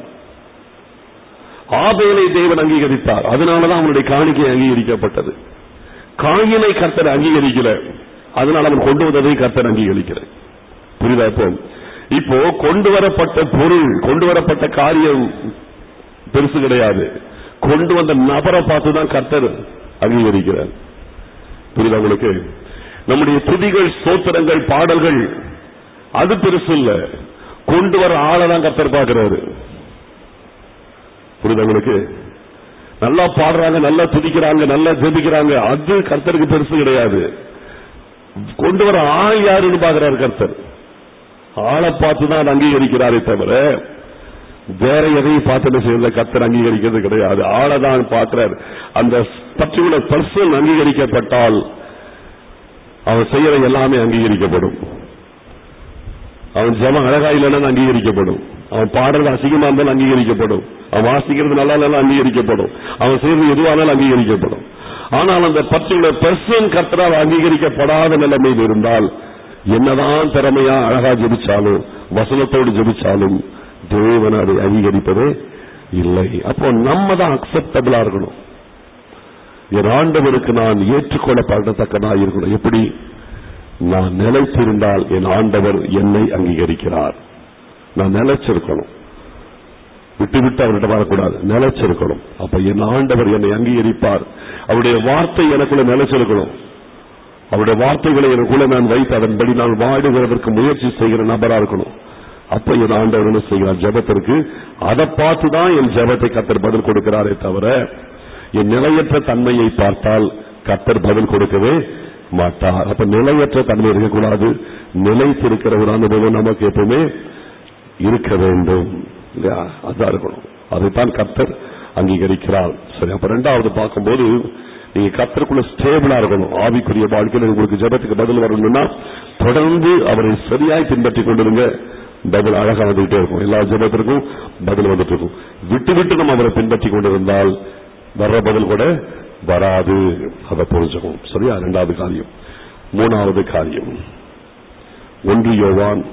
S1: ஆபேலை தேவன் அங்கீகரித்தார், அதனாலதான் அவனுடைய காணிக்கை அங்கீகரிக்கப்பட்டது. காயினை கர்த்தர் அங்கீகரிக்கல, அதனால் அவன் கொண்டு வந்ததை கர்த்தர் அங்கீகரிக்கிற. புரியுதா? இப்போ இப்போ கொண்டு வரப்பட்ட பொருள், கொண்டு வரப்பட்ட காரியம் பெருசு கிடையாது, கொண்டு வந்த நபரை பார்த்துதான் கர்த்தர் அங்கீகரிக்கிறார். புரியுதா உங்களுக்கு? நம்முடைய துதிகள், ஸ்தோத்திரங்கள், பாடல்கள் அது பெருசு இல்ல, கொண்டு வர ஆளை தான் கர்த்தர் பார்க்கிறாரு. புரியுதா உங்களுக்கு? நல்லா பாடுறாங்க, நல்லா துதிக்கிறாங்க, நல்லா ஜெபிக்கிறாங்க, அது கர்த்தருக்கு பெருசு கிடையாது. கொண்டு வர ஆள் யாருன்னு பாக்குறாரு கர்த்தர். ஆளை பார்த்துதான் அங்கீகரிக்கிறாரே தவிர வேற எதையும் பார்த்து செய்யல கர்த்தர் அங்கீகரிக்கிறது கிடையாது. ஆளை தான் பார்க்கிறார். அந்த பர்டிகுலர் பர்சன் அங்கீகரிக்கப்பட்டால் அவன் செய்யற எல்லாமே அங்கீகரிக்கப்படும். அவன் ஜெபம் அழகா இல்லைன்னு அங்கீகரிக்கப்படும், அவன் பாடுறது அசிங்கமா இருந்தாலும் அங்கீகரிக்கப்படும், அவன் வாசிக்கிறது நல்லா இருந்தாலும் அங்கீகரிக்கப்படும், அவன் செய்யறது எதுவானாலும் அங்கீகரிக்கப்படும். ஆனால் அந்த பர்டிகுலர் பர்சன் கர்த்தரால் அங்கீகரிக்கப்படாத நிலைமையில் இருந்தால் என்னதான் திறமையா அழகா ஜெபிச்சாலும், வசனத்தோடு ஜெபிச்சாலும் தேவன் அதை அங்கீகரிப்பதே இல்லை. அப்போ நம்ம தான் அக்செப்டபிளா இருக்கணும். என் ஆண்டவருக்கு நான் ஏற்றுக்கொள்ளப்படத்தக்கதா இருக்கணும். எப்படி? நான் நிலைத்திருந்தால் என் ஆண்டவர் என்னை அங்கீகரிக்கிறார். நான் நிலைச்சிருக்கணும், விட்டு விட்டு அவர்கிட்ட வரக்கூடாது, நிலைச்சிருக்கணும். அப்ப என் ஆண்டவர் என்னை அங்கீகரிப்பார். அவருடைய வார்த்தை எனக்குள்ள நிலைச்சிருக்கணும். அவருடைய வார்த்தைகளை எனக்குள்ள நான் வைத்து அதன்படி நான் வாடுகிறதற்கு முயற்சி செய்கிற நபரா இருக்கணும். அப்ப என் ஆண்டவர் என்ன செய்கிறார்? ஜெபத்திற்கு அதை பார்த்துதான் என் ஜெபத்தை கர்த்தர் பதில் கொடுக்கிறாரே தவிர என் நிலையற்ற தன்மையை பார்த்தால் கர்த்தர் பதில் கொடுக்கவே மாட்டார். அப்ப நிலையற்ற தன்மை இருக்கக்கூடாது, நிலைத்திருக்கிற ஒரு அனுபவம் நமக்கு எப்பவுமே இருக்க வேண்டும். அதான் இருக்கணும், அதைத்தான் கர்த்தர் அங்கீகரிக்கிறார். சரி, அப்ப ரெண்டாவது பார்க்கும்போது நீங்க கர்த்தருக்குள்ள ஸ்டேபிளா இருக்கணும். ஆவிக்குரிய வாழ்க்கையில் உங்களுக்கு ஜெபத்துக்கு பதில் வரணும்னா தொடர்ந்து அவரை சரியாய் பின்பற்றி கொண்டிருங்க. பதில் அழகா வந்துகிட்டே இருக்கும், எல்லா ஜெபத்திற்கும் பதில் வந்துட்டு இருக்கும். விட்டு விட்டு நம்ம அவரை பின்பற்றி கொண்டிருந்தால் வர்ற பதில் கூட வராது. அதை புரிஞ்சுக்கும். சரியா? இரண்டாவது காரியம். மூணாவது காரியம், ஒன்று யோவான்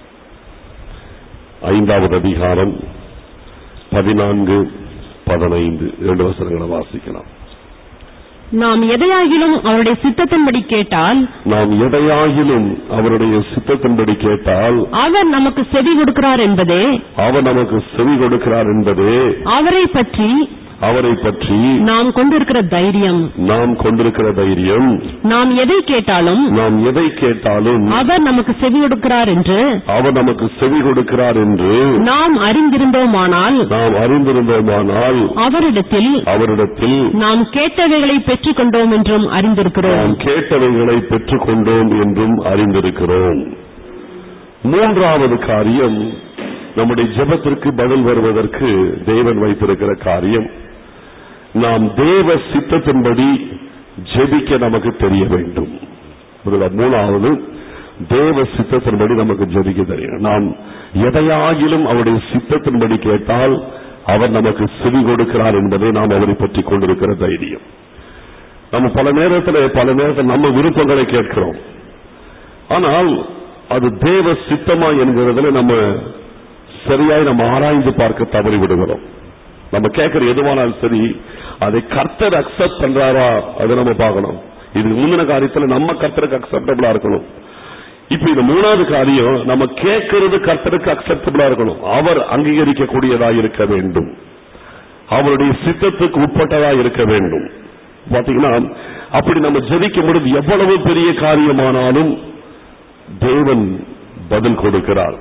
S1: ஐந்தாவது அதிகாரம் பதினான்கு பதினைந்து இரண்டு வசனங்களை வாசிக்கலாம்.
S2: நாம் எதையாகிலும் அவருடைய சித்தத்தின்படி கேட்டால்
S1: நாம் எதையாகிலும் அவருடைய சித்தத்தின்படி கேட்டால்
S2: அவர் நமக்கு செவி கொடுக்கிறார் என்பதே
S1: அவர் நமக்கு செவி கொடுக்கிறார் என்பதே
S2: அவரை பற்றி
S1: அவரை பற்றி
S2: நாம் கொண்டிருக்கிற தைரியம்
S1: நாம் கொண்டிருக்கிற தைரியம்
S2: நாம் எதை கேட்டாலும்
S1: நாம் எதை கேட்டாலும்
S2: அவர் நமக்கு செவி கொடுக்கிறார் என்று
S1: அவர் நமக்கு செவி கொடுக்கிறார் என்று
S2: நாம் அறிந்திருந்தோமானால்
S1: நாம் அறிந்திருந்தோமானால்
S2: அவரிடத்தில்
S1: அவரிடத்தில்
S2: நாம் கேட்டவைகளை பெற்றுக் கொண்டோம் என்றும் அறிந்திருக்கிறோம்
S1: நாம் கேட்டவைகளை பெற்றுக் கொண்டோம் என்றும் அறிந்திருக்கிறோம். மூன்றாவது காரியம், நம்முடைய ஜெபத்திற்கு பதில் வருவதற்கு தேவன் வைத்திருக்கிற காரியம், நாம் தேவ சித்தத்தின்படி ஜெபிக்க நமக்கு தெரிய வேண்டும். மூணாவது, தேவ சித்தத்தின்படி நமக்கு ஜெபிக்க தெரியும். நாம் எதையாகிலும் அவருடைய சித்தத்தின்படி கேட்டால் அவர் நமக்கு செவி கொடுக்கிறார் என்பதை நாம் அவரை பற்றி கொண்டிருக்கிற தைரியம். நம்ம பல நேரத்தில் பல நேரத்தில் நம்ம விருப்பங்களை கேட்கிறோம். ஆனால் அது தேவ சித்தமா என்கிறதுல நம்ம சரியாய் நம்ம ஆராய்ந்து பார்க்க தவறி விடுகிறோம். நம்ம கேட்கிற எதுவானாலும் சரி, அதை கர்த்தர் அக்செப்ட் பண்றாரா அதை நம்ம பார்க்கணும். இதுக்கு முந்தின காரியத்தில் நம்ம கர்த்தருக்கு அக்செப்டபிளா இருக்கணும். இப்ப இந்த மூணாவது காரியம், நம்ம கேட்கிறது கர்த்தருக்கு அக்செப்டபிளா இருக்கணும். அவர் அங்கீகரிக்க கூடியதா இருக்க வேண்டும், அவருடைய சித்தத்துக்கு உட்பட்டதா இருக்க வேண்டும். பாத்தீங்கன்னா அப்படி நம்ம ஜெபிக்கும் பொழுது எவ்வளவு பெரிய காரியமானாலும் தேவன் பதில் கொடுக்கிறார்.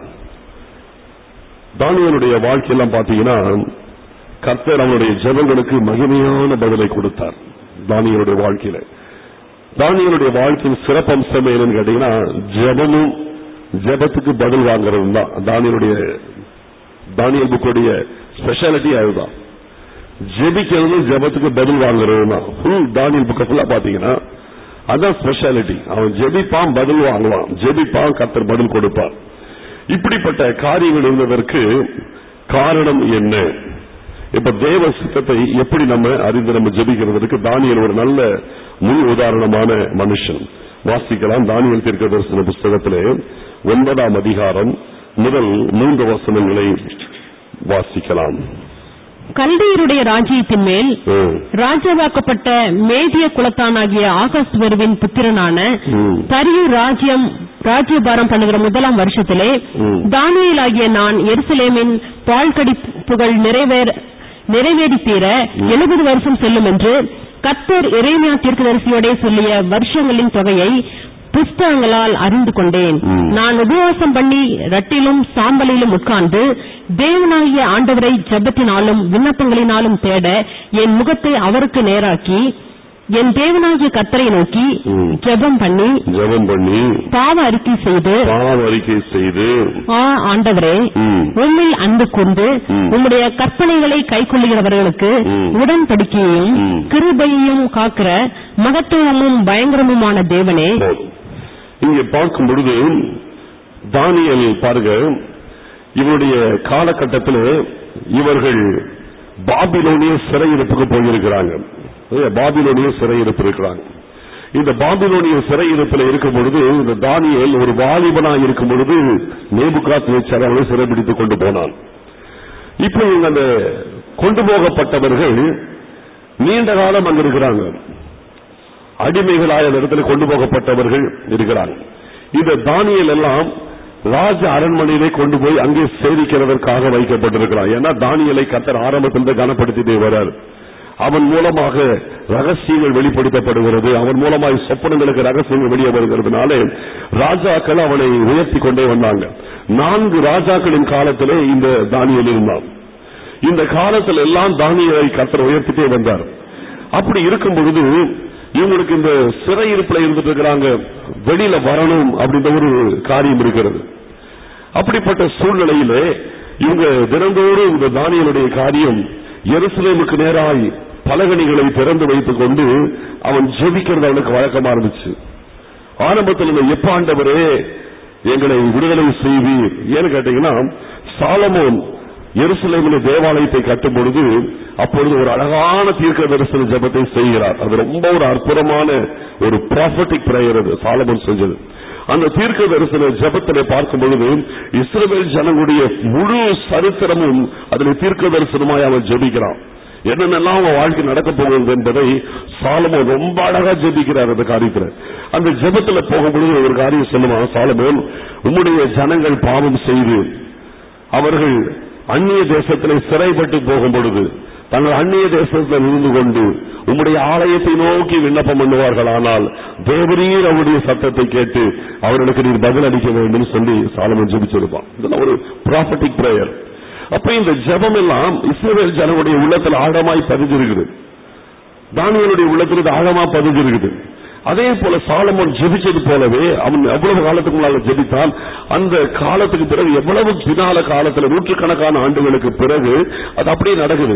S1: தானியேலுடைய வாழ்க்கையெல்லாம் பாத்தீங்கன்னா கர்த்தர் அவனுடைய ஜெபங்களுக்கு மகிமையான பதிலை கொடுத்தார். தானியேலுடைய வாழ்க்கையில தானியேலுடைய வாழ்க்கையின் சிறப்பம்சம் என்னன்னு கேட்டீங்கன்னா, ஜெபமும் ஜெபத்துக்கு பதில் வாங்குறது தான் தானியேலுடைய தானியேல் புக்குடைய ஸ்பெஷாலிட்டி. அதுதான் ஜெபிக்கிறது, ஜெபத்துக்கு பதில் வாங்குறது தான். ஃபுல் தானியேல் புக்கை ஃபுல்லா பாத்தீங்கன்னா அதான் ஸ்பெஷாலிட்டி. அவன் ஜெபிப்பான், பதில் வாங்குவான், ஜெபிப்பான், கர்த்தர் பதில் கொடுப்பார். இப்படிப்பட்ட காரியங்கள் இருந்ததற்கு காரணம் என்ன? இப்ப தேவ சித்தத்தை எப்படி நம்ம அறிந்து நம்ம ஜெபிக்கிறதுக்கு தானியேல் ஒரு நல்ல முன் உதாரணமான மனுஷன். வாசிக்கலாம். தானியேல் தீர்க்கதரிசன புஸ்தகத்திலே ஒன்பதாம் அதிகாரம் முதல் மூன்று வசனங்களை வாசிக்கலாம்.
S2: கல்தேயருடைய ராஜ்யத்தின் மேல் ராஜாவாக்கப்பட்ட மேதிய குலத்தானாகிய ஆகாஸ்வருவின் புத்திரனான தரியு ராஜ்யம் ராஜ்யபாரம் பண்ணுகிற முதலாம் வருஷத்திலே தானியேல் ஆகிய நான் எருசலேமின் பாழ்கடிப்புகள் நிறைவேற நிறைவேறி தீர எழுபது வருஷம் செல்லும் என்று கர்த்தர் எரேமியா தீர்க்கதரிசியோட சொல்லிய வருஷங்களின் தொகையை புஸ்தகங்களால் அறிந்து கொண்டேன். நான் உபவாசம் பண்ணி ரட்டிலும் சாம்பலிலும் உட்கார்ந்து தேவனாகிய ஆண்டவரை ஜெபத்தினாலும் விண்ணப்பங்களினாலும் தேட என் முகத்தை அவருக்கு நேராக்கி என் தேவனாகிய கர்த்தரை நோக்கி ஜெபம் பண்ணி
S1: ஜெபம் பண்ணி
S2: பாவ அறிக்கை செய்து
S1: பாவ அறிக்கை செய்து
S2: ஆ ஆண்டவரே, உம்மில் அன்பு கொண்டு உம்முடைய கற்பனைகளை கைக்கொள்ளுகிறவர்களுக்கு உடன்படிக்கையையும் கிருபையையும் காக்கிற மகத்துவமும் பயங்கரமுமான தேவனே.
S1: இங்கே பார்க்கும் பொழுது தானியேல் பாருங்க, இவருடைய காலகட்டத்தில் இவர்கள் பாபிலோனிய சிறையிருப்புக்கு போயிருக்கிறாங்க. பாபிலோனிய சிறையிருப்பு இருக்கிறாங்க. இந்த பாபிலோனிய சிறையிருப்பில் இருக்கும் பொழுது இந்த தானியேல் ஒரு வாலிபனா இருக்கும் பொழுது நேபுகாத்நேச்சார் அவரை சிறைபிடித்துக் கொண்டு போனான். இப்போ இவங்க அந்த கொண்டு போகப்பட்டவர்கள் நீண்ட காலம் அங்க இருக்கிறாங்க. அடிமைகளாய இடத்துல கொண்டு போகப்பட்டவர்கள் இருக்கிறாங்க. இந்த தானியேல் எல்லாம் ராஜ அரண்மனையிலே கொண்டு போய் அங்கே சேவிக்கிறதற்காக வைக்கப்பட்டிருக்கிறார். ஏன்னா தானியேலை கர்த்தர் ஆரம்பத்தில் கனப்படுத்திட்டே வர்றார். அவன் மூலமாக ரகசியங்கள் வெளிப்படுத்தப்படுகிறது, அவன் மூலமாக சொப்பனங்களுக்கு ரகசியங்கள் வெளியே வருகிறதுனால ராஜாக்கள் அவனை உயர்த்தி கொண்டே வந்தாங்க. நான்கு ராஜாக்களின் காலத்திலே இந்த தானியேல் இருந்தான். இந்த காலத்தில் எல்லாம் தானியேலை கர்த்தர் உயர்த்திட்டே வந்தார். அப்படி இருக்கும் பொழுது இவங்களுக்கு இந்த சிறையிருப்பில் இருந்துட்டு இருக்கிறாங்க, வெளியில வரணும் அப்படின்ற ஒரு காரியம் இருக்கிறது. அப்படிப்பட்ட சூழ்நிலையிலே இவங்க தினந்தோறும் இந்த தானியேலுடைய காரியம் எருசலேமுக்கு நேராய் பலகணிகளை திறந்து வைத்துக் கொண்டு அவன் ஜெபிக்கிறது அவனுக்கு வழக்கமா இருந்துச்சு. ஆரம்பத்தில் எப்ப ஆண்டவரே எங்களை விடுதலை செய்வீர் ஏன்னு கேட்டீங்கன்னா, சாலமோன் எருசலேமில் தேவாலயத்தை கட்டும் பொழுது அப்பொழுது ஒரு அழகான தீர்க்க தரிசன ஜெபத்தை செய்கிறார். அது ரொம்ப ஒரு அற்புதமான ஒரு ப்ராஃபட்டிக் பிரேயர் அது சாலமோன் செஞ்சது. அந்த தீர்க்க தரிசன ஜெபத்திலே பார்க்கும் பொழுது இஸ்ரவேல் ஜனங்களுடைய முழு சரித்திரமும் அதில் தீர்க்க தரிசனமாய் அவன் ஜெபிக்கிறான். என்னென்னலாம் அவன் வாழ்க்கை நடக்க போகிறது என்பதை சாலமோன் ரொம்ப அழகா ஜெபிக்கிறார். அந்த காரியத்தில் அந்த ஜெபத்தில் போகும்பொழுது ஒரு காரியம் சொல்லுவான் சாலமோன், உம்முடைய ஜனங்கள் பாவம் செய்து அவர்கள் அந்நிய தேசத்திலே சிறைப்பட்டு போகும் பொழுது தங்கள் அந்நிய தேசத்தில் இருந்து கொண்டு உம்முடைய ஆலயத்தை நோக்கி விண்ணப்பம் பண்ணுவார்கள், ஆனால் தேவரீர் அவருடைய சத்தத்தை கேட்டு அவர்களுக்கு நீர் பதில் அளிக்க வேண்டும் சொல்லி சாலமோன் ஜெபிச்சிருப்பான். இதெல்லாம் ஒரு ப்ராஃபட்டிக் பிரேயர். அப்ப இந்த ஜெபம் எல்லாம் இஸ்ரவேல் ஜனங்களுடைய உள்ளத்தில் ஆழமாய் பதிஞ்சிருக்குது. தானியேலுடைய உள்ளத்தில் இது ஆழமா பதிஞ்சிருக்குது. அதே போல சாலமோன் ஜெபிச்சது போலவே அவன் எவ்வளவு காலத்துக்கு முன்னால ஜெபித்தான், அந்த காலத்துக்கு பிறகு எவ்வளவு பின்னால காலத்தில் நூற்றுக்கணக்கான ஆண்டுகளுக்கு பிறகு அது அப்படியே நடக்குது.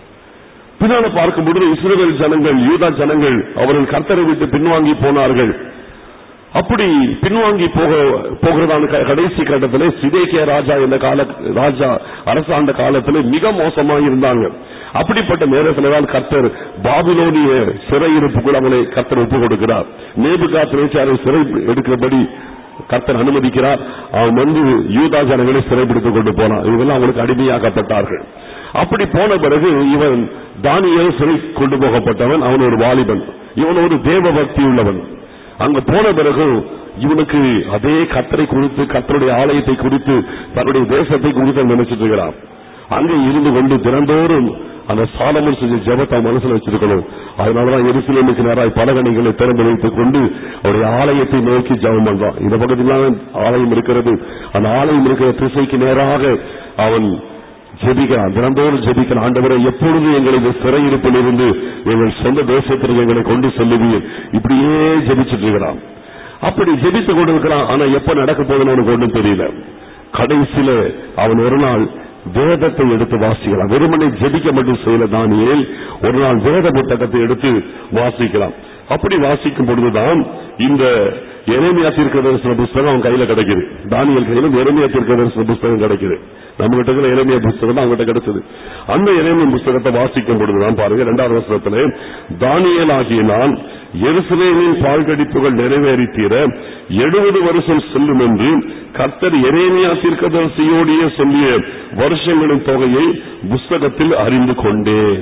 S1: பின்னால பார்க்கும் பொழுது இஸ்ரவேல் ஜனங்கள் யூதா ஜனங்கள் அவர்கள் கர்த்தரை விட்டு பின்வாங்கி போனார்கள். அப்படி பின்வாங்கி போக போகிறதான கடைசி கட்டத்திலே சிதேக்கியா ராஜா என்ற கால ராஜா அரசாண்ட காலத்திலே மிக மோசமாக இருந்தாங்க. அப்படிப்பட்ட நேரத்தில் தான் கர்த்தர் பாபிலோனிய சிறையிருப்புக்குள் அவனை கர்த்தர் ஒப்பு கொடுக்கிறார். நேபுகாத்நேச்சாரை சிறை எடுக்கிறபடி கர்த்தர் அனுமதிக்கிறார். அவன் வந்து யூதா ஜனங்களை சிறைப்பிடித்துக் கொண்டு போனான். இவெல்லாம் அவனுக்கு அடிமையாக்கப்பட்டார்கள். அப்படி போன பிறகு இவன் தானியேல் சிறை கொண்டு போகப்பட்டவன். அவன் ஒரு வாலிபன், இவன் ஒரு தேவ பக்தி உள்ளவன். அங்க போன பிறகு இவனுக்கு அதே கர்த்தரை குறித்து, கர்த்தருடைய ஆலயத்தை குறித்து, தன்னுடைய தேசத்தை குறித்து நினைச்சிட்டு இருக்கிறான். அங்கே இருந்து கொண்டு தினந்தோறும் அந்த சாலமன் செஞ்ச ஜெபத்தை மனசுல வச்சிருக்கணும். அதனாலதான் எருசலேமுக்கு நேராய் பலகணிகளை திறந்து வைத்துக் கொண்டு அவருடைய ஆலயத்தை நோக்கி ஜெபம் பண்றான். இந்த பக்கத்தில் ஆலயம் இருக்கிறது. அந்த ஆலயம் இருக்கிற திசைக்கு நேராக அவன் ஜெபிக்கிறான். தினந்தோறும் ஜெபிக்கிறான். ஆண்டவரே, எப்பொழுது எங்களை சிறையிருப்பில் இருந்து எங்கள் சொந்த தேசத்திற்கு எங்களை கொண்டு செல்லுவீர், இப்படியே ஜெபிச்சுட்டு இருக்கிறான். அப்படி ஜெபித்துக் கொண்டிருக்கிறான். ஆனா எப்ப நடக்க போகுதுன்னு அவனுக்கு ஒன்றும் தெரியல. கடைசியில அவன் ஒரு நாள் வேதத்தை எடுத்து வாசிக்கலாம். வெறுமனை ஜெபிக்க மட்டும் செய்யல தானியேல், ஒரு நாள் வேத புத்தகத்தை எடுத்து வாசிக்கலாம். அப்படி வாசிக்கும் பொழுதுதான் இந்த எரேமியா தீர்க்கதரிசன புத்தகம் அவன் கையில கிடைக்குது. தானியேல் கையில எரேமியா தீர்க்கதரிசன புத்தகம் கிடைக்குது. நம்ம கிட்ட இருக்கிற எரேமியா புத்தகம் தான் அவங்ககிட்ட கிடைச்சது. அந்த எரேமியா புத்தகத்தை வாசிக்கும் பொழுதுதான் பாருங்க, இரண்டாவது வருஷத்துல தானியேல் ஆகிய நான் எருசலேமின் பாழ்கடிப்புகள் நிறைவேறி தீர எழுபது வருஷம் செல்லும் என்று கர்த்தர் எரேமியா தீர்க்கதரிசியோடைய சொல்லிய வருஷங்களின் தொகையை புஸ்தகத்தில் அறிந்து கொண்டேன்.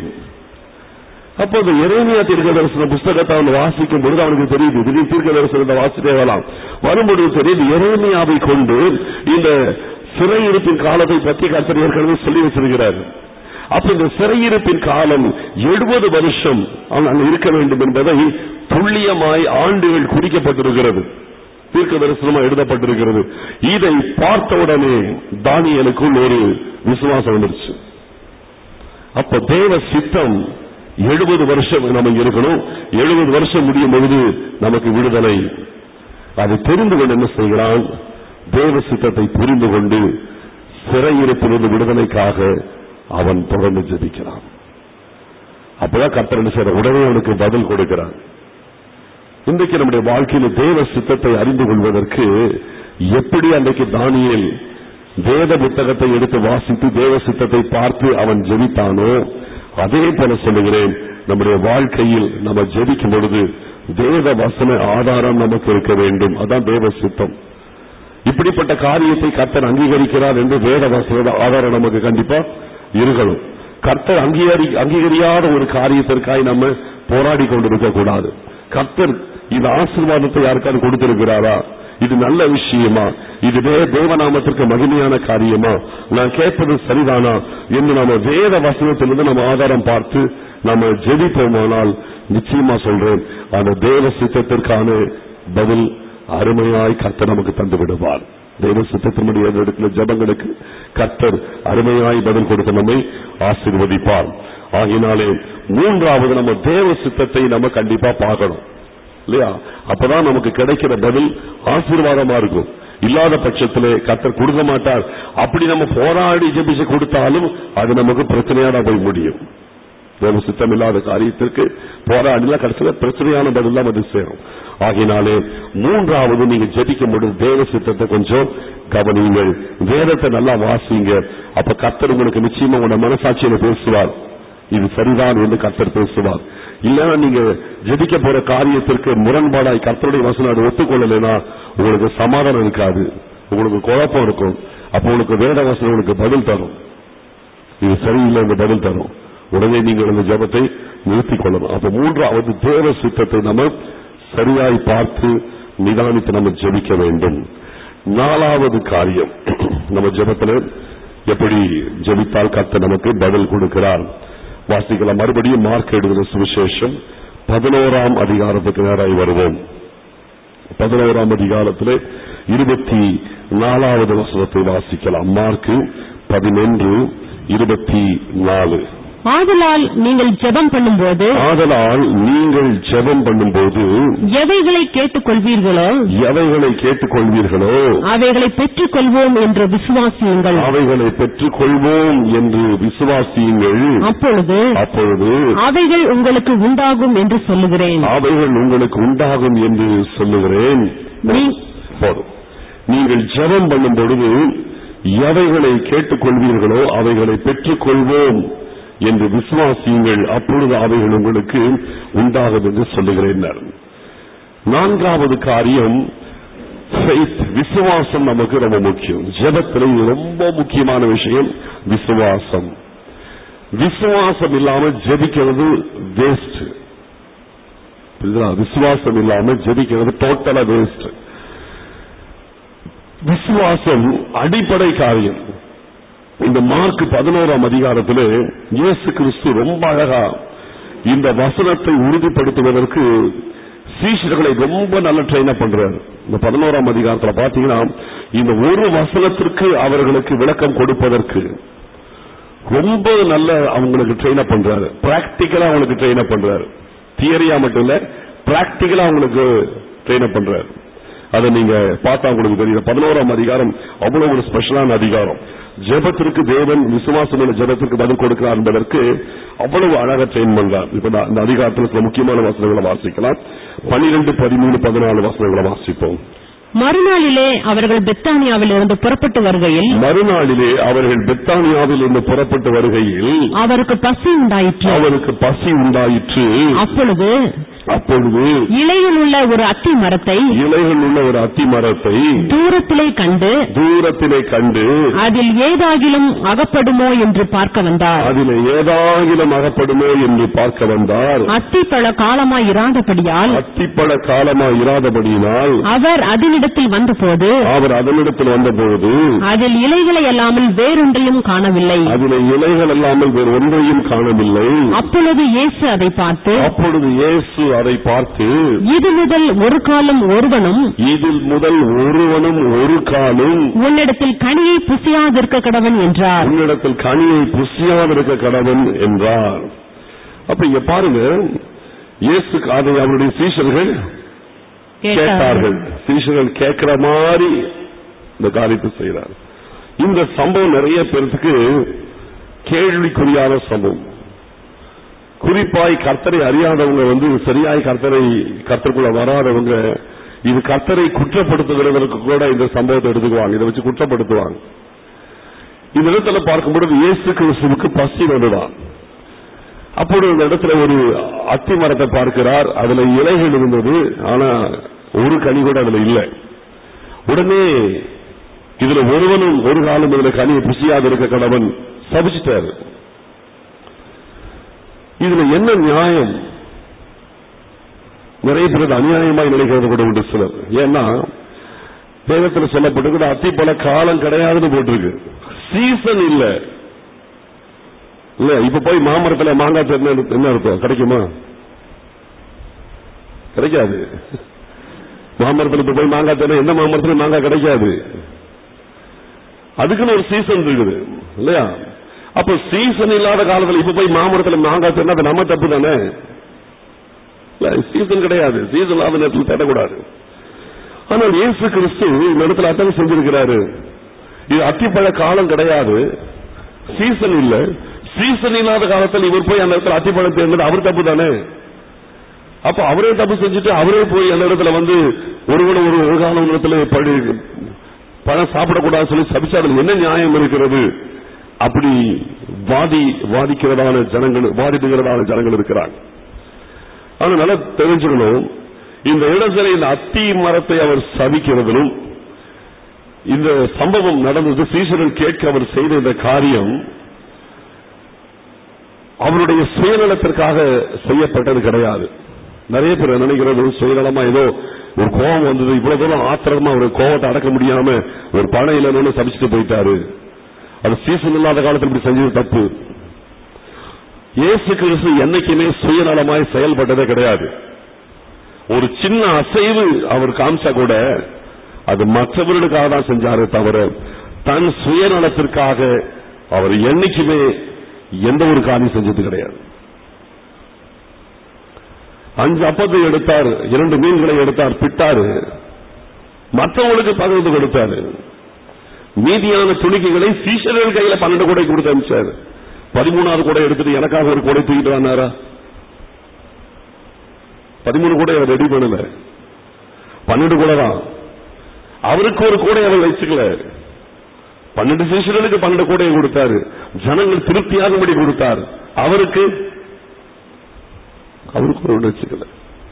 S1: அப்போது எரேமியா தீர்க்கதரிசன புஸ்தகத்தை அவன் வாசிக்கும் பொழுது அவனுக்கு தெரியுது, திடீர் தீர்க்க தரிசனத்தை வாசித்தே வரலாம். வரும்பொழுது தெரியுது, எரேமியாவை கொண்டு இந்த சிறையிருப்பின் காலத்தை பற்றி கர்த்தர் ஏற்கனவே சொல்லி வச்சிருக்கிறார். அப்ப இந்த சிறையிருப்பின் காலம் எழுபது வருஷம் அவன் இருக்க வேண்டும் என்பதை துல்லியமாய் ஆண்டுகள் குறிக்கப்பட்டிருக்கிறது, தீர்க்க தரிசனமா எழுதப்பட்டிருக்கிறது. இதை பார்த்தவுடனே தானியேலுக்குள் ஒரு விசுவாசம் வந்துருச்சு. அப்ப தேவ சித்தம் எழுபது வருஷம் நம்ம இருக்கணும். எழுபது வருஷம் முடியும் பொழுது நமக்கு விடுதலை. அதை தெரிந்து கொண்டு என்ன செய்கிறான், தேவ சித்தத்தை புரிந்து கொண்டு சிறையிருப்பிலிருந்து விடுதலைக்காக அவன் தொடர்ந்து ஜெபிக்கிறான். அப்பதான் கர்த்தர் என்ன செய்யற, உடனே அவனுக்கு பதில் கொடுக்கிறான். இன்றைக்கு நம்முடைய வாழ்க்கையில் தேவ சித்தத்தை அறிந்து கொள்வதற்கு எப்படி அன்றைக்கு தானியேல் வேத புத்தகத்தை எடுத்து வாசித்து தேவ சித்தத்தை பார்த்து அவன் ஜெபித்தானோ, அதே போல சொல்லுகிறேன், நம்முடைய வாழ்க்கையில் நம்ம ஜெபிக்கும் பொழுது தேவ வசன ஆதாரம் நமக்கு இருக்க வேண்டும். அதான் தேவ சித்தம். இப்படிப்பட்ட காரியத்தை கர்த்தர் அங்கீகரிக்கிறார் என்று வேத வசன ஆதாரம் நமக்கு கண்டிப்பா இருக்கணும். கர்த்தர் அங்கீகரி அங்கீகரியாத ஒரு காரியத்திற்காக நம்ம போராடி கொண்டிருக்க கூடாது. கர்த்தர் இந்த ஆசீர்வாதத்தை யாருக்காவது கொடுத்திருக்கிறாரா, இது நல்ல விஷயமா, இது தேவநாமத்திற்கு மகிமையான காரியமா, நான் கேட்பது சரிதானா என்று நம்ம வேத வசனத்திலிருந்து நம்ம ஆதாரம் பார்த்து நம்ம ஜெபிப்போமானால் நிச்சயமா சொல்றேன், அந்த தேவ சித்தத்திற்கான பதில் அருமையாய் கர்த்தர் நமக்கு தந்து விடுவார். தேவ சித்தத்தினுடைய இடத்துல ஜபங்களுக்கு கர்த்தர் அருமையாய் பதில் கொடுத்து நம்மை ஆசீர்வதிப்பார். ஆகினாலே மூன்றாவது நம்ம தேவ சித்தத்தை நம்ம கண்டிப்பா பார்க்கணும் இல்லையா? அப்பதான் நமக்கு கிடைக்கிற பதில் ஆசீர்வாதமா இருக்கும். இல்லாத பட்சத்திலே கர்த்தர் கொடுக்க மாட்டார். அப்படி நம்ம போராடி ஜெபிச்சு கொடுத்தாலும் அது நமக்கு பிரச்சனையான போய் முடியும். தேவ சித்தம் இல்லாத காரியத்திற்கு போராடினா கடைசியில பிரச்சனையான பதில் தான் வந்து சேரும். ஆகினாலே மூன்றாவது நீங்க ஜெபிக்கும் பொழுது தேவ சித்தத்தை கொஞ்சம் கவனியுங்கள், வேதத்தை நல்லா வாசிங்க. அப்ப கர்த்தர் உங்களுக்கு நிச்சயமா உங்களோட மனசாட்சியில பேசுவார், இது சரிதான் என்று கர்த்தர் பேசுவார். இல்லன்னா நீங்க ஜெபிக்க போற காரியத்திற்கு முரண்பாடாய் கர்த்தருடைய வசனம் அதை ஒத்துக்கொள்ளலைன்னா உங்களுக்கு சமாதானம் இருக்காது, உங்களுக்கு குழப்பம் இருக்கும். அப்ப உங்களுக்கு வேத வசனம் உங்களுக்கு பதில் தரும், இது சரியில்லை என்று பதில் தரும். உடனே நீங்கள் அந்த ஜெபத்தை நிறுத்திக் கொள்ளணும். அப்ப மூன்றாவது தேவ சித்தத்தை நம்ம சரியாய் பார்த்து நிதானித்து நம்ம ஜெபிக்க வேண்டும். நாலாவது காரியம், நம்ம ஜெபத்தில் எப்படி ஜெபித்தால் கர்த்தர் நமக்கு பதில் கொடுக்கிறார். வாசிக்கலாம். மறுபடியும் மார்க் எழுதின சுவிசேஷம் பதினோராம் அதிகாரத்துக்கு நேராய் வருவோம். பதினோராம் அதிகாரத்திலே இருபத்தி நாலாவது வசனத்தை வாசிக்கலாம். மார்க் பதினொன்று இருபத்தி நாலு.
S2: ஆதலால் நீங்கள் ஜெபம் பண்ணும்போது
S1: ஆதலால் நீங்கள் ஜெபம் பண்ணும்போது
S2: எவைகளை கேட்டுக் கொள்வீர்களோ
S1: எவைகளை கேட்டுக் கொள்வீர்களோ
S2: அவைகளை பெற்றுக் கொள்வோம் என்று விசுவாசியுங்கள்.
S1: அவைகளை பெற்றுக் கொள்வோம் என்று விசுவாசியுங்கள்.
S2: அப்பொழுது
S1: அப்பொழுது
S2: அவைகள் உங்களுக்கு உண்டாகும் என்று சொல்லுகிறேன்.
S1: அவைகள் உங்களுக்கு உண்டாகும் என்று சொல்லுகிறேன். போதும். நீங்கள் ஜெபம் பண்ணும் பொழுது எவைகளை கேட்டுக்கொள்வீர்களோ அவைகளை பெற்றுக் கொள்வோம் என்று விசுவாசியுங்கள், அப்பொழுது அவைகள் உங்களுக்கு உண்டாகும் என்று சொல்லுகிறேன். நான்காவது காரியம் விசுவாசம் நமக்கு ரொம்ப முக்கியம். ஜெபத்தில் ரொம்ப முக்கியமான விஷயம் விசுவாசம். விசுவாசம் இல்லாமல் ஜெபிக்கிறது வேஸ்ட். விசுவாசம் இல்லாமல் ஜெபிக்கிறது டோட்டலா வேஸ்ட். விசுவாசம் அடிப்படை காரியம். இந்த மார்க் பதினோராம் அதிகாரத்தில் இயேசு கிறிஸ்து ரொம்ப அழகா இந்த வசனத்தை உறுதிப்படுத்துவதற்கு சீஷர்களை ரொம்ப நல்ல ட்ரெயின் பண்றாரு. இந்த பதினோராம் அதிகாரத்தில் பாத்தீங்கன்னா இந்த ஒரு வசனத்திற்கு அவர்களுக்கு விளக்கம் கொடுப்பதற்கு ரொம்ப நல்ல அவங்களுக்கு ட்ரெயின் பண்றாரு. பிராக்டிக்கலா அவங்களுக்கு ட்ரெயின் பண்றாரு. தியரியா மட்டும் இல்ல, பிராக்டிக்கலா அவங்களுக்கு ட்ரெயின் பண்றாரு. அதை நீங்க பார்த்தா உங்களுக்கு தெரியும். பதினோராம் அதிகாரம் அவ்வளவு ஒரு ஸ்பெஷலான அதிகாரம். ஜெபத்திற்கு தேவன் விசுவாசமான ஜெபத்திற்கு பதில் கொடுக்கிறார் என்பதற்கு அவ்வளவு அழகா ட்ரெயின் பண்றார். இப்ப இந்த அதிகாரத்தில் சில முக்கியமான வசனங்களை வாசிக்கலாம். பனிரெண்டு பதிமூணு பதினாலு வசனங்களை வாசிப்போம்.
S2: மறுநாளிலே அவர்கள் பெத்தானியாவில் இருந்து புறப்பட்டு வருகையில்
S1: மறுநாளிலே அவர்கள் பெத்தானியாவில் இருந்து புறப்பட்டு வருகையில்
S2: அவருக்கு பசி உண்டாயிற்று
S1: அவருக்கு பசி உண்டாயிற்று
S2: அப்பொழுது
S1: அப்பொழுது
S2: இலைகள் உள்ள ஒரு அத்தி மரத்தை
S1: இலைகள் உள்ள ஒரு அத்தி மரத்தை
S2: தூரத்திலே கண்டு
S1: தூரத்திலே கண்டு
S2: அதில் ஏதாகிலும் அகப்படுமோ என்று பார்க்க வந்தார்.
S1: அதில் ஏதாகிலும் அகப்படுமோ என்று பார்க்க வந்தார்.
S2: அத்திப்பழ காலமாய் இராதபடியால்
S1: அத்திப்பழ காலமாய் இராதபடியினால்
S2: அவர் அதனிடத்தில் வந்தபோது
S1: அவர் அதனிடத்தில் வந்தபோது
S2: அதில் இலைகளை அல்லாமல் வேறொன்றையும் காணவில்லை.
S1: அதில் இலைகள் அல்லாமல் வேறு ஒன்றையும் காணவில்லை.
S2: அப்பொழுது இயேசு அதை பார்த்து
S1: அப்பொழுது இயேசு அதை பார்த்து
S2: இது முதல் ஒரு காலம் ஒருவனும்
S1: இதில் முதல் ஒருவனும் ஒரு காலம்
S2: உன்னிடத்தில் கனியை புசியாதிருக்க கடவன் என்றார்.
S1: உன்னிடத்தில் கனியை புசியாதிருக்க கடவன் என்றார். அப்ப இங்க பாருங்க, இயேசு அதை அவருடைய சீஷர்கள் கேட்டார்கள். சீஷர்கள் கேட்கிற மாதிரி இந்த காரியத்தை செய்கிறார். இந்த சம்பவம் நிறைய பேருக்கு கேள்விக்குறியான சம்பவம். குறிப்பாய் கர்த்தரை அறியாதவங்க வந்து சரியாய் கர்த்தரை கர்த்தருக்குள்ள வராதவங்க இது கர்த்தரை குற்றப்படுத்துகிறதற்கு கூட இந்த சம்பவத்தை எடுத்துக்குவாங்க. இதை வச்சு குற்றப்படுத்துவாங்க. இந்த இடத்துல பார்க்கும்போது இயேசு கிறிஸ்துவுக்கு பசி வந்துதான். அப்போது இந்த இடத்துல ஒரு அத்தி மரத்தை பார்க்கிறார். அதுல இலைகள் இருந்தது, ஆனா ஒரு கனி கூட அதுல இல்லை. உடனே இதுல ஒருவனும் ஒரு காலம் இதுல கனியை புசியாது இருக்க கடவன் சபிச்சிட்டாரு. இதுல என்ன நியாயம்? நிறைய பேர் அநியாயமாய் நினைக்கிறது கூட உண்டு சிலர். ஏன்னா வேதத்தில் சொல்லப்பட்டிருக்கு அத்தி பல காலம் கிடையாதுன்னு போட்டிருக்கு. சீசன் இல்ல இல்ல. இப்ப போய் மாமரத்தில் மாங்காய் என்ன அர்த்தம்? கிடைக்குமா? கிடைக்காது. மாமரத்தில் இப்ப போய் மாங்காய் தேர்னா எந்த மாமரத்துல மாங்காய் கிடைக்காது. அதுக்குன்னு ஒரு சீசன் இருக்குது இல்லையா? அப்ப சீசன் இல்லாத காலத்தில் இப்ப போய் மாமரத்தில் மாங்காய் தேர்னா அது நம்ம தப்பு தானே. சீசன் கிடையாது. சீசன் இல்லாத நேரத்தில் தேடக்கூடாது. ஆனால் இயேசு கிறிஸ்து இந்த இடத்துல அத்தனை செஞ்சிருக்கிறாரு. இது அத்திப்பழ காலம் கிடையாது, சீசன் இல்ல. சீசன் இல்லாத காலத்தில் இவர் போய் அந்த இடத்துல அத்திப்பழம் தேர்ந்தது அவர் தப்பு தானே. அப்ப அவரே தப்பு செஞ்சுட்டு அவரே போய் அந்த இடத்துல வந்து ஒருவன ஒரு ஒரு கால இடத்துல படி பழம் சாப்பிடக்கூடாதுன்னு சொல்லி சபிச்சார்கள். என்ன நியாயம் இருக்கிறது? அப்படி வாதி வாதிக்கிறதான ஜனங்கள் வாதிடுகிறதான ஜனங்கள் இருக்கிறாங்க. அதனால தெரிஞ்சுக்கணும், இந்த இடத்துல இந்த அத்தி மரத்தை அவர் சபிக்கிறதிலும் இந்த சம்பவம் நடந்தது சீஷர்கள் கேட்க அவர் செய்த இந்த காரியம் அவருடைய சுயநலத்திற்காக செய்யப்பட்டது கிடையாது. நிறைய பேர் நினைக்கிறது சுயநலமா ஏதோ ஒரு கோபம் வந்தது, இவ்வளவு தூரம் ஆத்திரமா ஒரு கோபத்தை அடக்க முடியாம ஒரு பணம் இல்லைன்னு சபிச்சுட்டு போயிட்டாரு. அது சீசன் இல்லாத காலத்தில் இப்படி செஞ்சது தப்பு. இயேசு கிறிஸ்து என்னைக்குமே சுயநலமாய் செயல்பட்டதே கிடையாது. ஒரு சின்ன அசைவு அவர் காமிச்சா கூட அது மற்றவர்களுக்காக தான் செஞ்சாரு தவிர தன் சுயநலத்திற்காக அவர் என்னைக்குமே எந்த ஒரு காரியம் செஞ்சது கிடையாது. அஞ்சு அப்பத்தை எடுத்தார், இரண்டு மீன்களை எடுத்தார், பிட்டாரு, மற்றவங்களுக்கு பகிர்ந்து கொடுத்தாரு. மீதியான துணிக்கைகளை சீஷர்கள் கையில பன்னெண்டு கூடை கொடுத்து அனுப்பிச்சாரு. பதிமூணாவது கூட எடுத்துட்டு எனக்காக ஒரு கூடை தூக்கிட்டு வந்தாரா? பதிமூணு கூட ரெடி பண்ணல, பன்னெண்டு கூட தான். அவருக்கு ஒரு கூடை அவர் வச்சுக்கல. பன்னெண்டு சீஷர்களுக்கு பன்னெண்டு கூடையை கொடுத்தாரு. ஜனங்கள் திருப்தியாகும்படி கொடுத்தார். அவருக்கு அவருக்கு ஒரு வச்சுக்கல.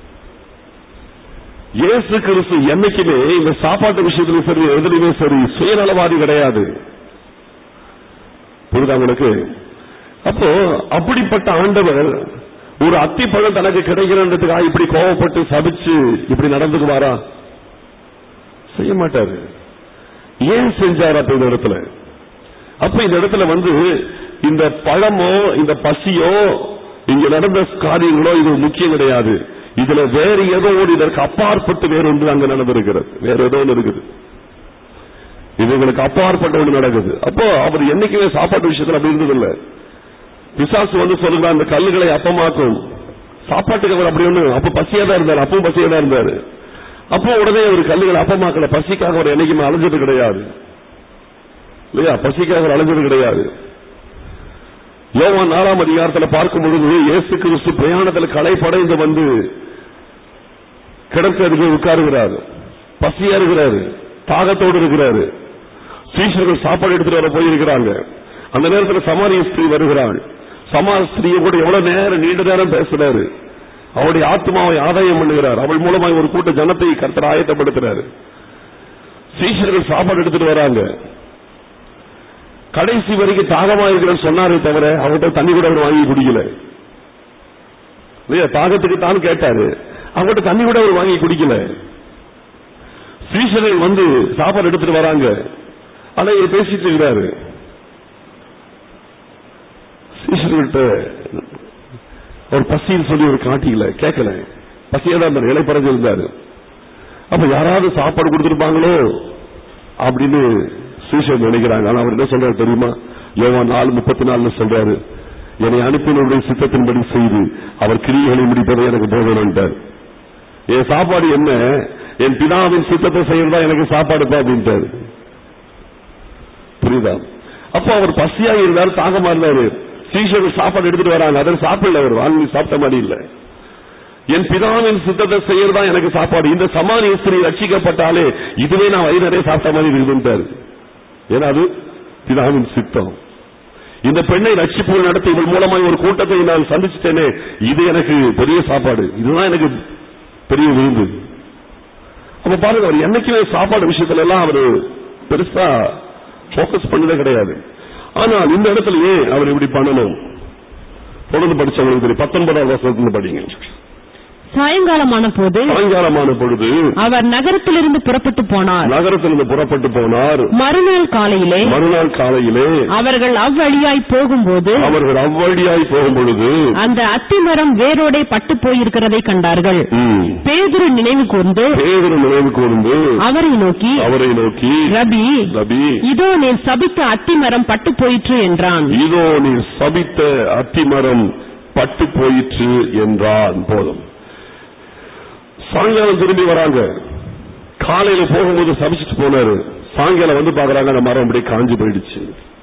S1: இயேசு கிறிஸ்து என்னைக்குமே இந்த சாப்பாட்டு விஷயத்திலும் சரி எதிலுமே சரி சுயநலவாதி கிடையாது. புரியுதா உங்களுக்கு? அப்போ அப்படிப்பட்ட ஆண்டவர் ஒரு அத்திப்பழம் தனக்கு கிடைக்கிறதுக்காக இப்படி கோவப்பட்டு சபிச்சு இப்படி நடந்துக்குவாரா? செய்ய மாட்டாரு. ஏன் செஞ்சார் அப்ப இந்த இடத்துல? அப்ப இந்த இடத்துல வந்து இந்த பழமோ இந்த பசியோ இங்க நடந்த காரியங்களோ இது முக்கியம் கிடையாது. இதுல வேற ஏதோ ஒரு இதற்கு அப்பாற்பட்டு வேற ஒன்று அங்க நடந்திருக்கிறது. வேற ஏதோ ஒன்று இருக்குது. இதுங்களுக்கு அப்பாற்பட்ட ஒன்று நடக்குது. அப்போ அவர் என்னைக்குமே சாப்பாட்டு விஷயத்துல அப்படி இருந்ததில்லை. பிசாசு வந்து சொல்லுங்க அந்த கல்லுகளை அப்பமாக்கும். சாப்பாட்டுக்கு அவர் அப்படி ஒண்ணு அப்ப பசியா தான் இருந்தாரு. அப்பவும் பசியா தான் இருந்தாரு. அப்போ உடனே ஒரு கல்லுகளை அப்பமாக்கல. பசிக்காக அவர் என்னைக்குமே அலைஞ்சது கிடையாது இல்லையா? பசிக்காக அவர் அலைஞ்சது கிடையாது. யோவான் நாலாம் அதிகாரத்தில் பார்க்கும் பொழுது இயேசு கிறிஸ்து பிரயாணத்தில் களைப்படைந்து வந்து கிடக்கிறதுக்கு உட்காருகிறார். பசியா இருக்கிறாரு, தாகத்தோடு இருக்கிறாரு. சீஷர்கள் சாப்பாடு எடுத்துட்டு வர போயிருக்கிறாங்க. அந்த நேரத்தில் சமாரிய ஸ்திரீ வருகிறாள். சமாரிய ஸ்திரீயை கூட எவ்வளவு நேரம் நீண்ட நேரம் பேசுறாரு. அவருடைய ஆத்மாவை ஆதாயம் பண்ணுகிறார். அவள் மூலமாக ஒரு கூட்ட ஜனத்தை கர்த்தர் ஆயத்தப்படுத்துறாரு. சீஷர்கள் சாப்பாடு எடுத்துட்டு வராங்க. கடைசி வரைக்கும் தாகமா இருக்கிறன்னு சொன்னாரே தவிர அவர்கிட்ட தண்ணி கூட அவர் வாங்கி குடிக்கல. தாகத்துக்கு தான் கேட்டாரு, அவர்கிட்ட தண்ணி கூட அவர் வாங்கி குடிக்கல. சீஷர்கள் வந்து சாப்பாடு எடுத்துட்டு வராங்க. ஆனா இவர் பேசிட்டு இருக்கிறாரு. சீஷர்கள்ட்ட ஒரு பசின்னு சொல்லி ஒரு காட்டிக்கல, கேட்கல. பசியாதான் இருந்தார், இலை பறஞ்சிருந்தாரு. அப்ப யாராவது சாப்பாடு கொடுத்துருப்பாங்களோ அப்படின்னு சீஷர் நினைக்கிறாங்க. ஆனா அவர் என்ன சொல்றாரு தெரியுமா? யோவான் நாலு முப்பத்தி நாலுல சொல்றாரு, என்னை அனுப்பினுடைய சித்தத்தின்படி செய்து அவர் கிரியைகளை முடிப்பதை எனக்கு போகணும்ட்டார். என் சாப்பாடு என்ன? என் பிதாவின் சித்தத்தை செய்யறதா எனக்கு சாப்பாடுப்பா அப்படின்ட்டாரு. புரியுதா? அப்போ அவர் பசியா இருந்தாரு, தாகமா இருந்தாரு. சீஷர்கள் சாப்பாடு எடுத்துட்டு வராங்க. அதை சாப்பிடல, அவர் வாங்கி சாப்பிட்ட மாதிரி இல்ல. என் பிதாவின் சித்தத்தை செய்யறதா எனக்கு சாப்பாடு. இந்த சமாரிய ஸ்திரீ ரட்சிக்கப்பட்டாலே இதுவே நான் வயிறு நிறைய சாப்பிட்ட மாதிரி இருக்குதுன்ட்டாரு. ஏன்னா அது பிதாவின் சித்தம். இந்த பெண்ணை ரட்சிப்பு நடத்தி இவள் மூலமாக ஒரு கூட்டத்தை நான் சந்திச்சுட்டேனே, இது எனக்கு பெரிய சாப்பாடு, இதுதான் எனக்கு பெரிய விருந்து. அப்ப பாருங்க, அவர் என்னைக்குமே சாப்பாடு விஷயத்துல எல்லாம் அவர் பெருசா போக்கஸ் பண்ணதே கிடையாது. ஆனால் இந்த இடத்துலயே அவர் இப்படி பண்ணணும். தொடர்ந்து படிச்சவங்களுக்கு தெரியும். பத்தொன்பதாம் வருஷத்துல படிங்க.
S2: சாயங்காலமான போது
S1: சாயங்காலமான பொழுது
S2: அவர் நகரத்திலிருந்து புறப்பட்டு போனார்.
S1: நகரத்திலிருந்து புறப்பட்டு போனார்.
S2: மறுநாள் காலையிலே
S1: மறுநாள் காலையிலே
S2: அவர்கள் அவ்வழியாய் போகும்போது
S1: அவர்கள் அவ்வழியாய் போகும்பொழுது அந்த
S2: அத்திமரம் வேரோடே பட்டு போயிருக்கிறதை கண்டார்கள். பேதுரு நினைவு கூர்ந்து
S1: பேதுரு நினைவு கூர்ந்து அவரை நோக்கி அவரை நோக்கி
S2: ரபி
S1: ரபி
S2: இதோ நீ சபித்த அத்திமரம் பட்டு போயிற்று என்றான்.
S1: இதோ நீ சபித்த அத்திமரம் பட்டு போயிற்று என்றான். போதும். சாயங்காலம் திரும்பி வராங்க. காலையில போகும்போது சபிச்சுட்டு போனாரு. சாயங்காலம் வந்து பாக்குறாங்க, அந்த மரம் அப்படியே காஞ்சி போயிடுச்சு.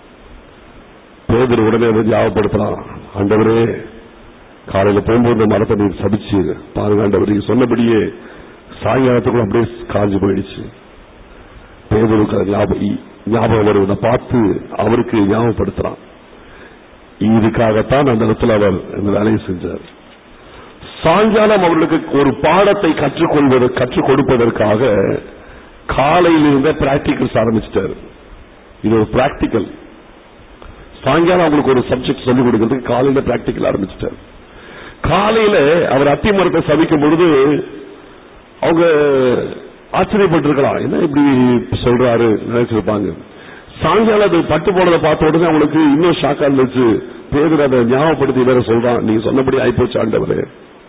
S1: பேதுரு உடனே வந்து ஞாபகப்படுத்தலாம், ஆண்டவரே காலையில போகும்போது இந்த மரத்தை நீங்க சபிச்சு பாருங்க ஆண்டவர், நீங்க சொன்னபடியே சாயங்காலத்துக்குள்ள அப்படியே காஞ்சி போயிடுச்சு. பேதுருக்கு ஞாபகம் வருவதை பார்த்து அவருக்கு ஞாபகப்படுத்துறான். இதுக்காகத்தான் அந்த இடத்துல அவர் இந்த வேலையை செஞ்சார். சாயங்காலம் அவர்களுக்கு ஒரு பாடத்தை கற்றுக்கொள்வது கற்றுக் கொடுப்பதற்காக காலையில் இருந்த பிராக்டிகல்ஸ் ஆரம்பிச்சிட்டாரு. இது ஒரு பிராக்டிக்கல். சாயங்காலம் அவங்களுக்கு ஒரு சப்ஜெக்ட் சொல்லிக் கொடுக்கிறதுக்கு காலையில பிராக்டிக்கல் ஆரம்பிச்சிட்டாரு. காலையில அவர் அத்தி மரத்தை சபிக்கும் பொழுது அவங்க ஆச்சரியப்பட்டிருக்கலாம், என்ன இப்படி சொல்றாரு நினைச்சிருப்பாங்க. சாயங்காலம் அது பட்டு போனதை பார்த்த உடனே அவங்களுக்கு இன்னும் ஷாக்கா இருந்துச்சு. பேதுரு அதை ஞாபகப்படுத்தி வேற சொல்றான், நீங்க சொன்னபடி ஆயிப்போச்சு ஆண்டவரே.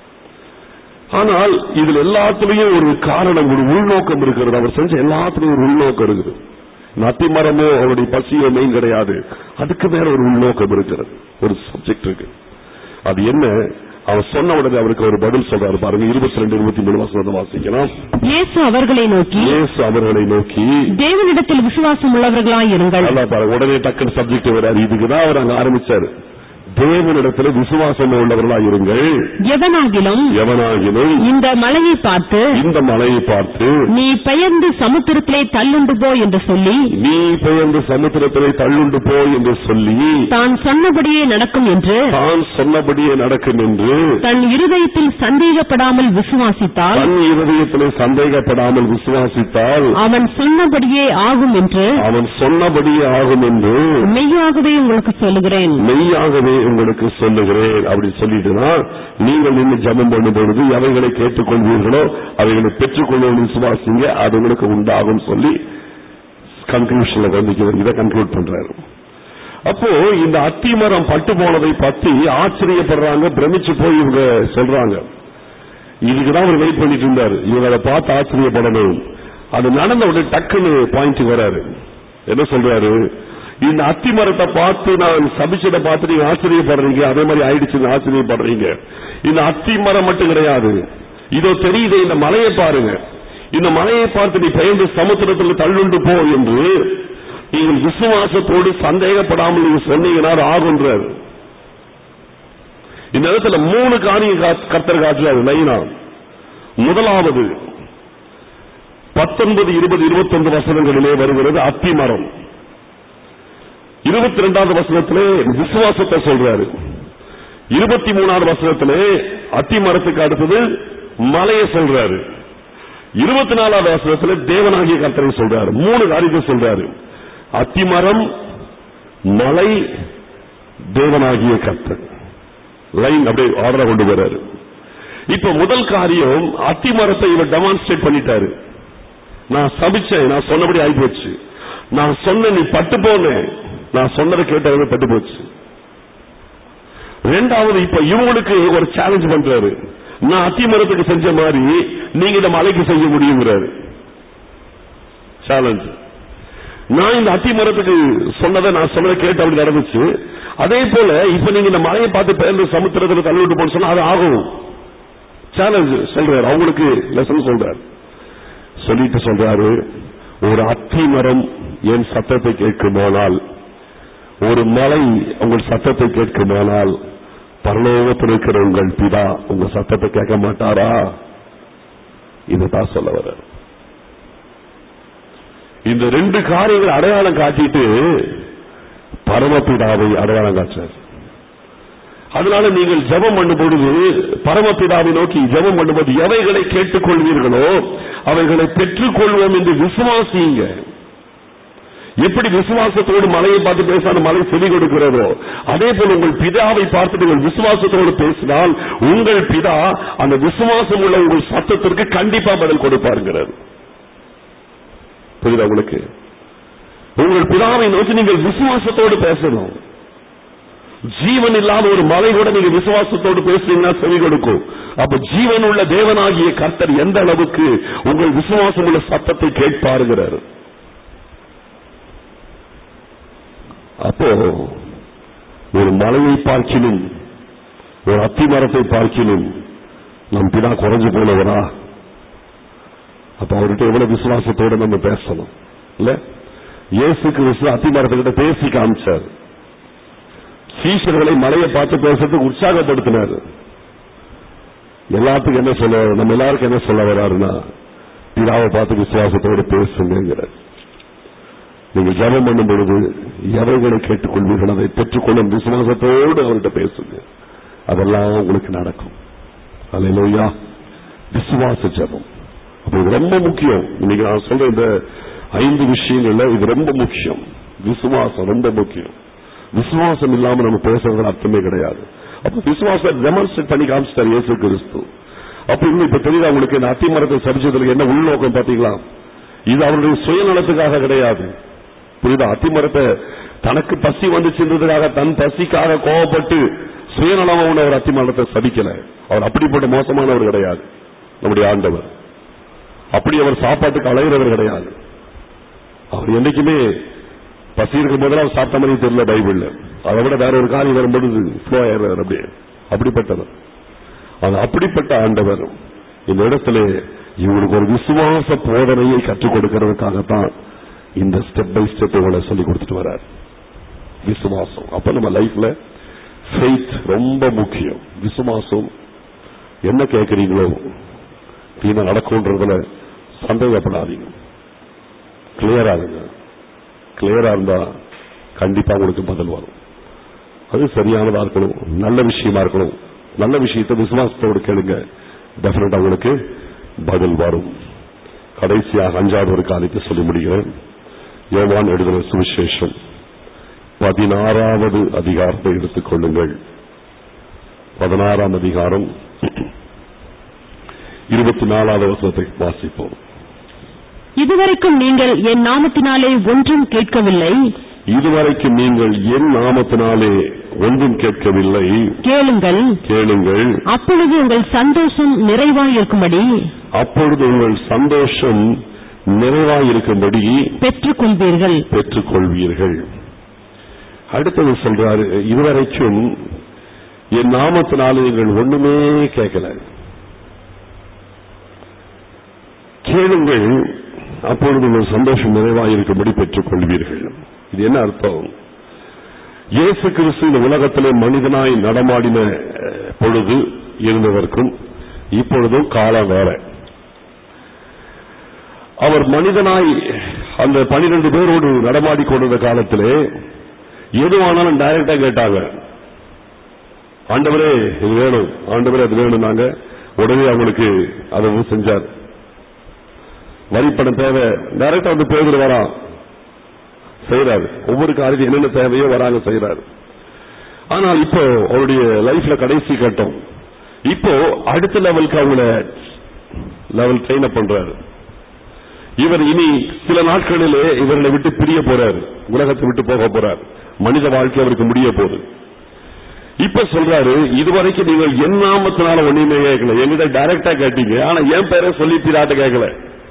S1: ஆனால் இதுல எல்லாத்துலயும் ஒரு காரணம், ஒரு உள்நோக்கம் இருக்கிறது. அவர் செஞ்ச எல்லாத்துலயும் ஒரு உள்நோக்கம் இருக்குது. அத்தி மரமோ அவருடைய பசியோ மெயின் கிடையாது, அதுக்கு மேல ஒரு உள்நோக்கம் இருக்கிறது, ஒரு சப்ஜெக்ட் இருக்கு. அது என்ன? அவர் சொன்ன உடனே அவருக்கு ஒரு பதில் சொல்றாரு பாருங்க. இருபத்தி ரெண்டு இருபத்தி மூணு வருஷம் வாசிக்கலாம்.
S2: இயேசு அவர்களை நோக்கி
S1: இயேசு அவர்களை நோக்கி
S2: தேவனிடத்தில் விசுவாசம் உள்ளவர்களாய் இருங்கள்.
S1: பாருங்க, உடனே டக்குனு சப்ஜெக்ட் வராது. இதுக்குதான் அவர் அங்க ஆரம்பிச்சாரு. தேவனிடத்தில் விசுவாசம் உள்ளவர்களாய் இருங்கள்.
S2: எவனாகிலும்
S1: எவனாகிலும்
S2: இந்த மலையை பார்த்து
S1: இந்த மலையை பார்த்து
S2: நீ பெயர்ந்து சமுத்திரத்திலே தள்ளுண்டு போ என்று சொல்லி
S1: நீ பெயர்ந்து சமுத்திரத்திலே தள்ளுண்டு போ என்று சொல்லி
S2: தான் சொன்னபடியே நடக்கும் என்று
S1: தான் சொன்னபடியே நடக்கும் என்று
S2: தன் இருதயத்தில் சந்தேகப்படாமல் விசுவாசித்தால்
S1: தன் இருதயத்திலே சந்தேகப்படாமல் விசுவாசித்தால்
S2: அவன் சொன்னபடியே ஆகும் என்று
S1: அவன் சொன்னபடியே ஆகும் என்று
S2: மெய்யாகவே உங்களுக்கு சொல்லுகிறேன்
S1: மெய்யாகவே உங்களுக்கு சொல்லுகிறேன். அப்படி சொல்லிட்டுனா நீங்கள் நின்று ஜெபம் பண்ணும் பொழுது எவைகளை கேட்டுக்கொள்வீர்களோ அவைகளை பெற்றுக்கொள்வது விசுவாசிங்க, அது உங்களுக்கு உண்டாகும் சொல்லி கன்க்ளூஷன்ல கண்டிக்கிறார். இதை கன்க்ளூட் பண்றாரு. அப்போ இந்த அத்திமரம் பட்டு போனதை பத்தி ஆச்சரியப்படுறாங்க, பிரமிச்சு போய் இவங்க சொல்றாங்க. இதுக்குதான் அவர் வெயிட் பண்ணிட்டு இருந்தாரு. இவங்க அதை பார்த்து ஆச்சரியப்படணும். அது நடந்த உடனே டக்குன்னு பாயிண்ட் வராரு. என்ன சொல்றாரு? இந்த அத்தி மரத்தை பார்த்து நான் சபிச்சதை பார்த்து நீங்க ஆச்சரியப்படுறீங்க, அதே மாதிரி ஆயிடுச்சு ஆச்சரியப்படுறீங்க. இந்த அத்தி மரம் மட்டும் கிடையாது, இதோ தெரியுது இந்த மலையை பாருங்க. இந்த மலையை பார்த்து நீ பெயர்ந்து சமுத்திரத்தில் தள்ளுண்டு போ என்று நீங்கள் விசுவாசத்தோடு சந்தேகப்படாமல் நீங்க சொன்னீங்கன்னா ஆகுன்றார். இந்த இடத்துல மூணு காரியம் கர்த்தர் காட்டுறாரு லைனா. முதலாவது பத்தொன்பது இருபது இருபத்தி ஒன்று வசனங்களிலே வருகிறது அத்தி மரம். இருபத்தி இரண்டாவது வசனத்திலே விசுவாசத்தை சொல்றாரு. இருபத்தி மூணாவது வசனத்திலே அத்தி மரத்துக்கு அடுத்தது மலையை சொல்றாரு. இருபத்தி நாலாவது வசனத்திலே தேவனாகிய கர்த்தரை சொல்றாரு. மூணு காரியத்தை சொல்றாரு. அத்தி மரம், மலை, தேவனாகிய கர்த்தர். லைன் அப்படியே ஆர்டரா கொண்டு வர்றாரு. இப்ப முதல் காரியம் அத்தி மரத்தை இவர் டெமான்ஸ்ட்ரேட் பண்ணிட்டாரு. நான் சபிச்சேன், நான் சொன்னபடி ஆகி போச்சு. நான் சொன்ன நீ பட்டு போனேன், நான் சொன்னதை கேட்டவங்க பட்டு போச்சு. ரெண்டாவது இப்ப இவங்களுக்கு ஒரு சேலஞ்ச் பண்றாரு. நான் அத்தி மரத்துக்கு செஞ்ச மாதிரி நீங்க இந்த மலைக்கு செய்ய முடியுங்கிறாரு. சேலஞ்ச். நான் இந்த அத்தி மரத்துக்கு சொன்னதை நான் சொன்னதை கேட்டு அப்படி நடந்துச்சு. அதே போல இப்ப நீங்க இந்த மலையை பார்த்து பெயர்ந்து சமுத்திரத்தில் தள்ளிவிட்டு போன சொன்னா அது ஆகும். சேலஞ்ச் சொல்றாரு. அவங்களுக்கு லெசன் சொல்றாரு. சொல்லிட்டு சொல்றாரு, ஒரு அத்தி மரம் என் சத்தத்தை கேட்குமானால், ஒரு மலை உங்கள் சத்தத்தை கேட்குமானால், பரலோகத்தில் இருக்கிற உங்கள் பிதா உங்க சத்தத்தை கேட்க மாட்டாரா? இதுதான் சொல்ல வர. இந்த ரெண்டு காரியங்கள் அடையாளம் காட்டிட்டு பரமபிதாவை அடையாளம் காட்டுறார். அதனால நீங்கள் ஜெபம் பண்ணும் பொழுது பரமபிதாவை நோக்கி ஜெபம் பண்ணும்போது எவைகளை கேட்டுக்கொள்வீர்களோ அவைகளை பெற்றுக்கொள்வோம் என்று விசுவாசிங்க. எப்படி விசுவாசத்தோடு மலையை பார்த்து பேசாத மலை செவி கொடுக்கிறதோ அதே போல உங்கள் பிதாவை பார்த்து நீங்கள் விசுவாசத்தோடு பேசினால் உங்கள் பிதா அந்த விசுவாசம் உள்ள உங்கள் சத்தத்திற்கு கண்டிப்பா பதில் கொடுப்பாருங்கிறார். புரியுதா உங்களுக்கு? உங்கள் பிதாவை நோக்கி நீங்கள் விசுவாசத்தோடு பேசணும். ஜீவன் இல்லாத ஒரு மலை கூட நீங்க விசுவாசத்தோடு பேசுறீங்கன்னா செவி கொடுக்கும். அப்ப ஜீவன் உள்ள தேவனாகிய கர்த்தர் எந்த அளவுக்கு உங்கள் விசுவாசம் உள்ள சத்தத்தை கேட்பாருங்கிறார். அப்போ ஒரு மலையை பார்க்கிலும் ஒரு அத்தி மரத்தை பார்க்கிலும் நம் பிதா குறைஞ்சு போனவரா? அப்ப அவர்கிட்ட எவ்வளவு விசுவாசத்தோடு நம்ம பேசணும் இல்ல? இயேசு கிறிஸ்து அத்தி மரத்துக்கிட்ட பேசி காமிச்சார். சீஷர்களை மலையை பார்த்து பேசுறதுக்கு உற்சாகப்படுத்தினார். எல்லாத்துக்கும் என்ன சொல்ல, நம்ம எல்லாருக்கும் என்ன சொல்ல வர்றாருன்னா, பிதாவை பார்த்து விசுவாசத்தோடு பேசுங்கிறார். நீங்க ஜெபம் பண்ணும் பொழுது எவைகளை கேட்டுக்கொள்வீர்கள் அதை பெற்றுக்கொள்ளும் விசுவாசத்தோடு அவர்கிட்ட பேசுங்க. அதெல்லாம் உங்களுக்கு நடக்கும். அல்லேலூயா. விசுவாச ஜெபம் அப்ப இது ரொம்ப முக்கியம். இன்னைக்கு நான் சொல்ற இந்த ஐந்து விஷயங்கள்ல இது ரொம்ப முக்கியம். விசுவாசம் ரொம்ப முக்கியம். விசுவாசம் இல்லாம நம்ம பேசுறது அர்த்தமே கிடையாது. அப்ப விசுவாசம் டெமான்ஸ்ட்ரேட் பண்ணி காமிச்சிட்டார் இயேசு கிறிஸ்து. அப்ப இன்னும் இப்ப தெரியுதா உங்களுக்கு இந்த அத்தி மரத்தை சபிச்சதுக்கு என்ன உள்நோக்கம் பாத்தீங்களா? இது அவருடைய சுயநலத்துக்காக கிடையாது. புரியுதா? அத்தி மரத்தை தனக்கு பசி வந்துச்சுன்றதுக்காக தன் பசிக்காக கோவப்பட்டு சுயநலமான ஒரு அத்தி மரத்தை சபிக்கல. அவர் அப்படிப்பட்ட மோசமானவர் கிடையாது. நம்முடைய ஆண்டவர் அப்படி அவர் சாப்பாட்டுக்கு அலைகிறவர் கிடையாது. அவர் என்னைக்குமே பசி இருக்கும் போது அவர் சாப்பிட்ட மாதிரி தெரியல பைபிள்ல. அதை விட வேற ஒரு காரியம் வரும்பொழுது ஃப்ளோ ஆயிடுறார். அப்படியே அப்படிப்பட்டவர். அது அப்படிப்பட்ட ஆண்டவர் இந்த இடத்துல இவருக்கு ஒரு விசுவாச போதனையை கற்றுக் கொடுக்கிறதுக்காகத்தான் இந்த ஸ்டெப் பை ஸ்டெப் உங்களை சொல்லி கொடுத்துட்டு வர்றார். விசுவாசம் அப்ப நம்ம லைஃப்ல ஃபெய்த் ரொம்ப முக்கியம். விசுவாசம் என்ன கேட்கிறீங்களோ என்ன நடக்கும்ன்றதுல சந்தேகப்படாதீங்க. கிளியரா இருங்க. கிளியரா இருந்தா கண்டிப்பா உங்களுக்கு பதில் வரும். அது சரியானதா இருக்கணும், நல்ல விஷயமா இருக்கணும். நல்ல விஷயத்தை விசுவாசத்தோடு கேளுங்க, டெஃபினட்டா உங்களுக்கு பதில் வரும். கடைசியாக அஞ்சாவது ஒரு காரியத்தை சொல்லி முடிகிறேன். யோவான் எழுதின சுவிசேஷம் பதினாறாவது அதிகாரத்தை எடுத்துக் கொள்ளுங்கள். பதினாறாம் அதிகாரம் இருபத்தி நாலாவது வசனத்தை வாசிப்போம்.
S2: இதுவரைக்கும் நீங்கள் என் நாமத்தினாலே ஒன்றும் கேட்கவில்லை.
S1: இதுவரைக்கும் நீங்கள் என் நாமத்தினாலே ஒன்றும் கேட்கவில்லை.
S2: கேளுங்கள்
S1: கேளுங்கள்
S2: அப்பொழுது உங்கள் சந்தோஷம் நிறைவாயிருக்கும்படி
S1: அப்பொழுது உங்கள் சந்தோஷம் நிறைவாயிருக்கும்படி
S2: பெற்றுக் கொள்வீர்கள்
S1: பெற்றுக் கொள்வீர்கள். அடுத்தது சொல்றாரு, இதுவரைக்கும் என் நாமத்தினாலே நீங்கள் ஒண்ணுமே கேட்கல. கேளுங்கள் அப்பொழுது உங்கள் சந்தோஷம் நிறைவாயிருக்கும்படி பெற்றுக் கொள்வீர்கள். இது என்ன அர்த்தம்? இயேசு கிறிஸ்து இந்த உலகத்திலே மனிதனாய் நடமாடின பொழுது இருந்ததற்கும் இப்பொழுதும் காலம் வேற. அவர் மனிதனாய் அந்த பனிரெண்டு பேரோடு நடமாடி கொண்டிருந்த காலத்திலே எதுவானாலும் டைரக்டா கேட்டாங்க, ஆண்டவரே இது வேணும், ஆண்டவரே அது வேணும். நாங்க உடனே அவங்களுக்கு அதை செஞ்சார். வரிப்படம் தேவை, டைரக்டா வந்து பேர் வரா செய்யறாரு. ஒவ்வொரு காரியத்தையும் என்னென்ன தேவையோ வராங்க செய்யறாரு. ஆனால் இப்போ அவருடைய லைஃப்ல கடைசி கட்டம். இப்போ அடுத்த லெவலுக்கு அவங்கள லெவல் ட்ரெயின் அப் பண்றாரு. இவர் இனி சில நாட்களிலே இவர்களை விட்டு பிரிய போறாரு, உலகத்தை விட்டு போக போறாரு. மனித வாழ்க்கை அவருக்கு முடிய போகுது. இப்ப சொல்றாரு, இதுவரைக்கும் நீங்கள் என் நாமத்தினால ஒண்ணுமே கேட்கல, எங்கிட்ட டைரக்டா கேட்டீங்க, ஆனா என் பேரை சொல்லி பிராட்ட கேட்கல.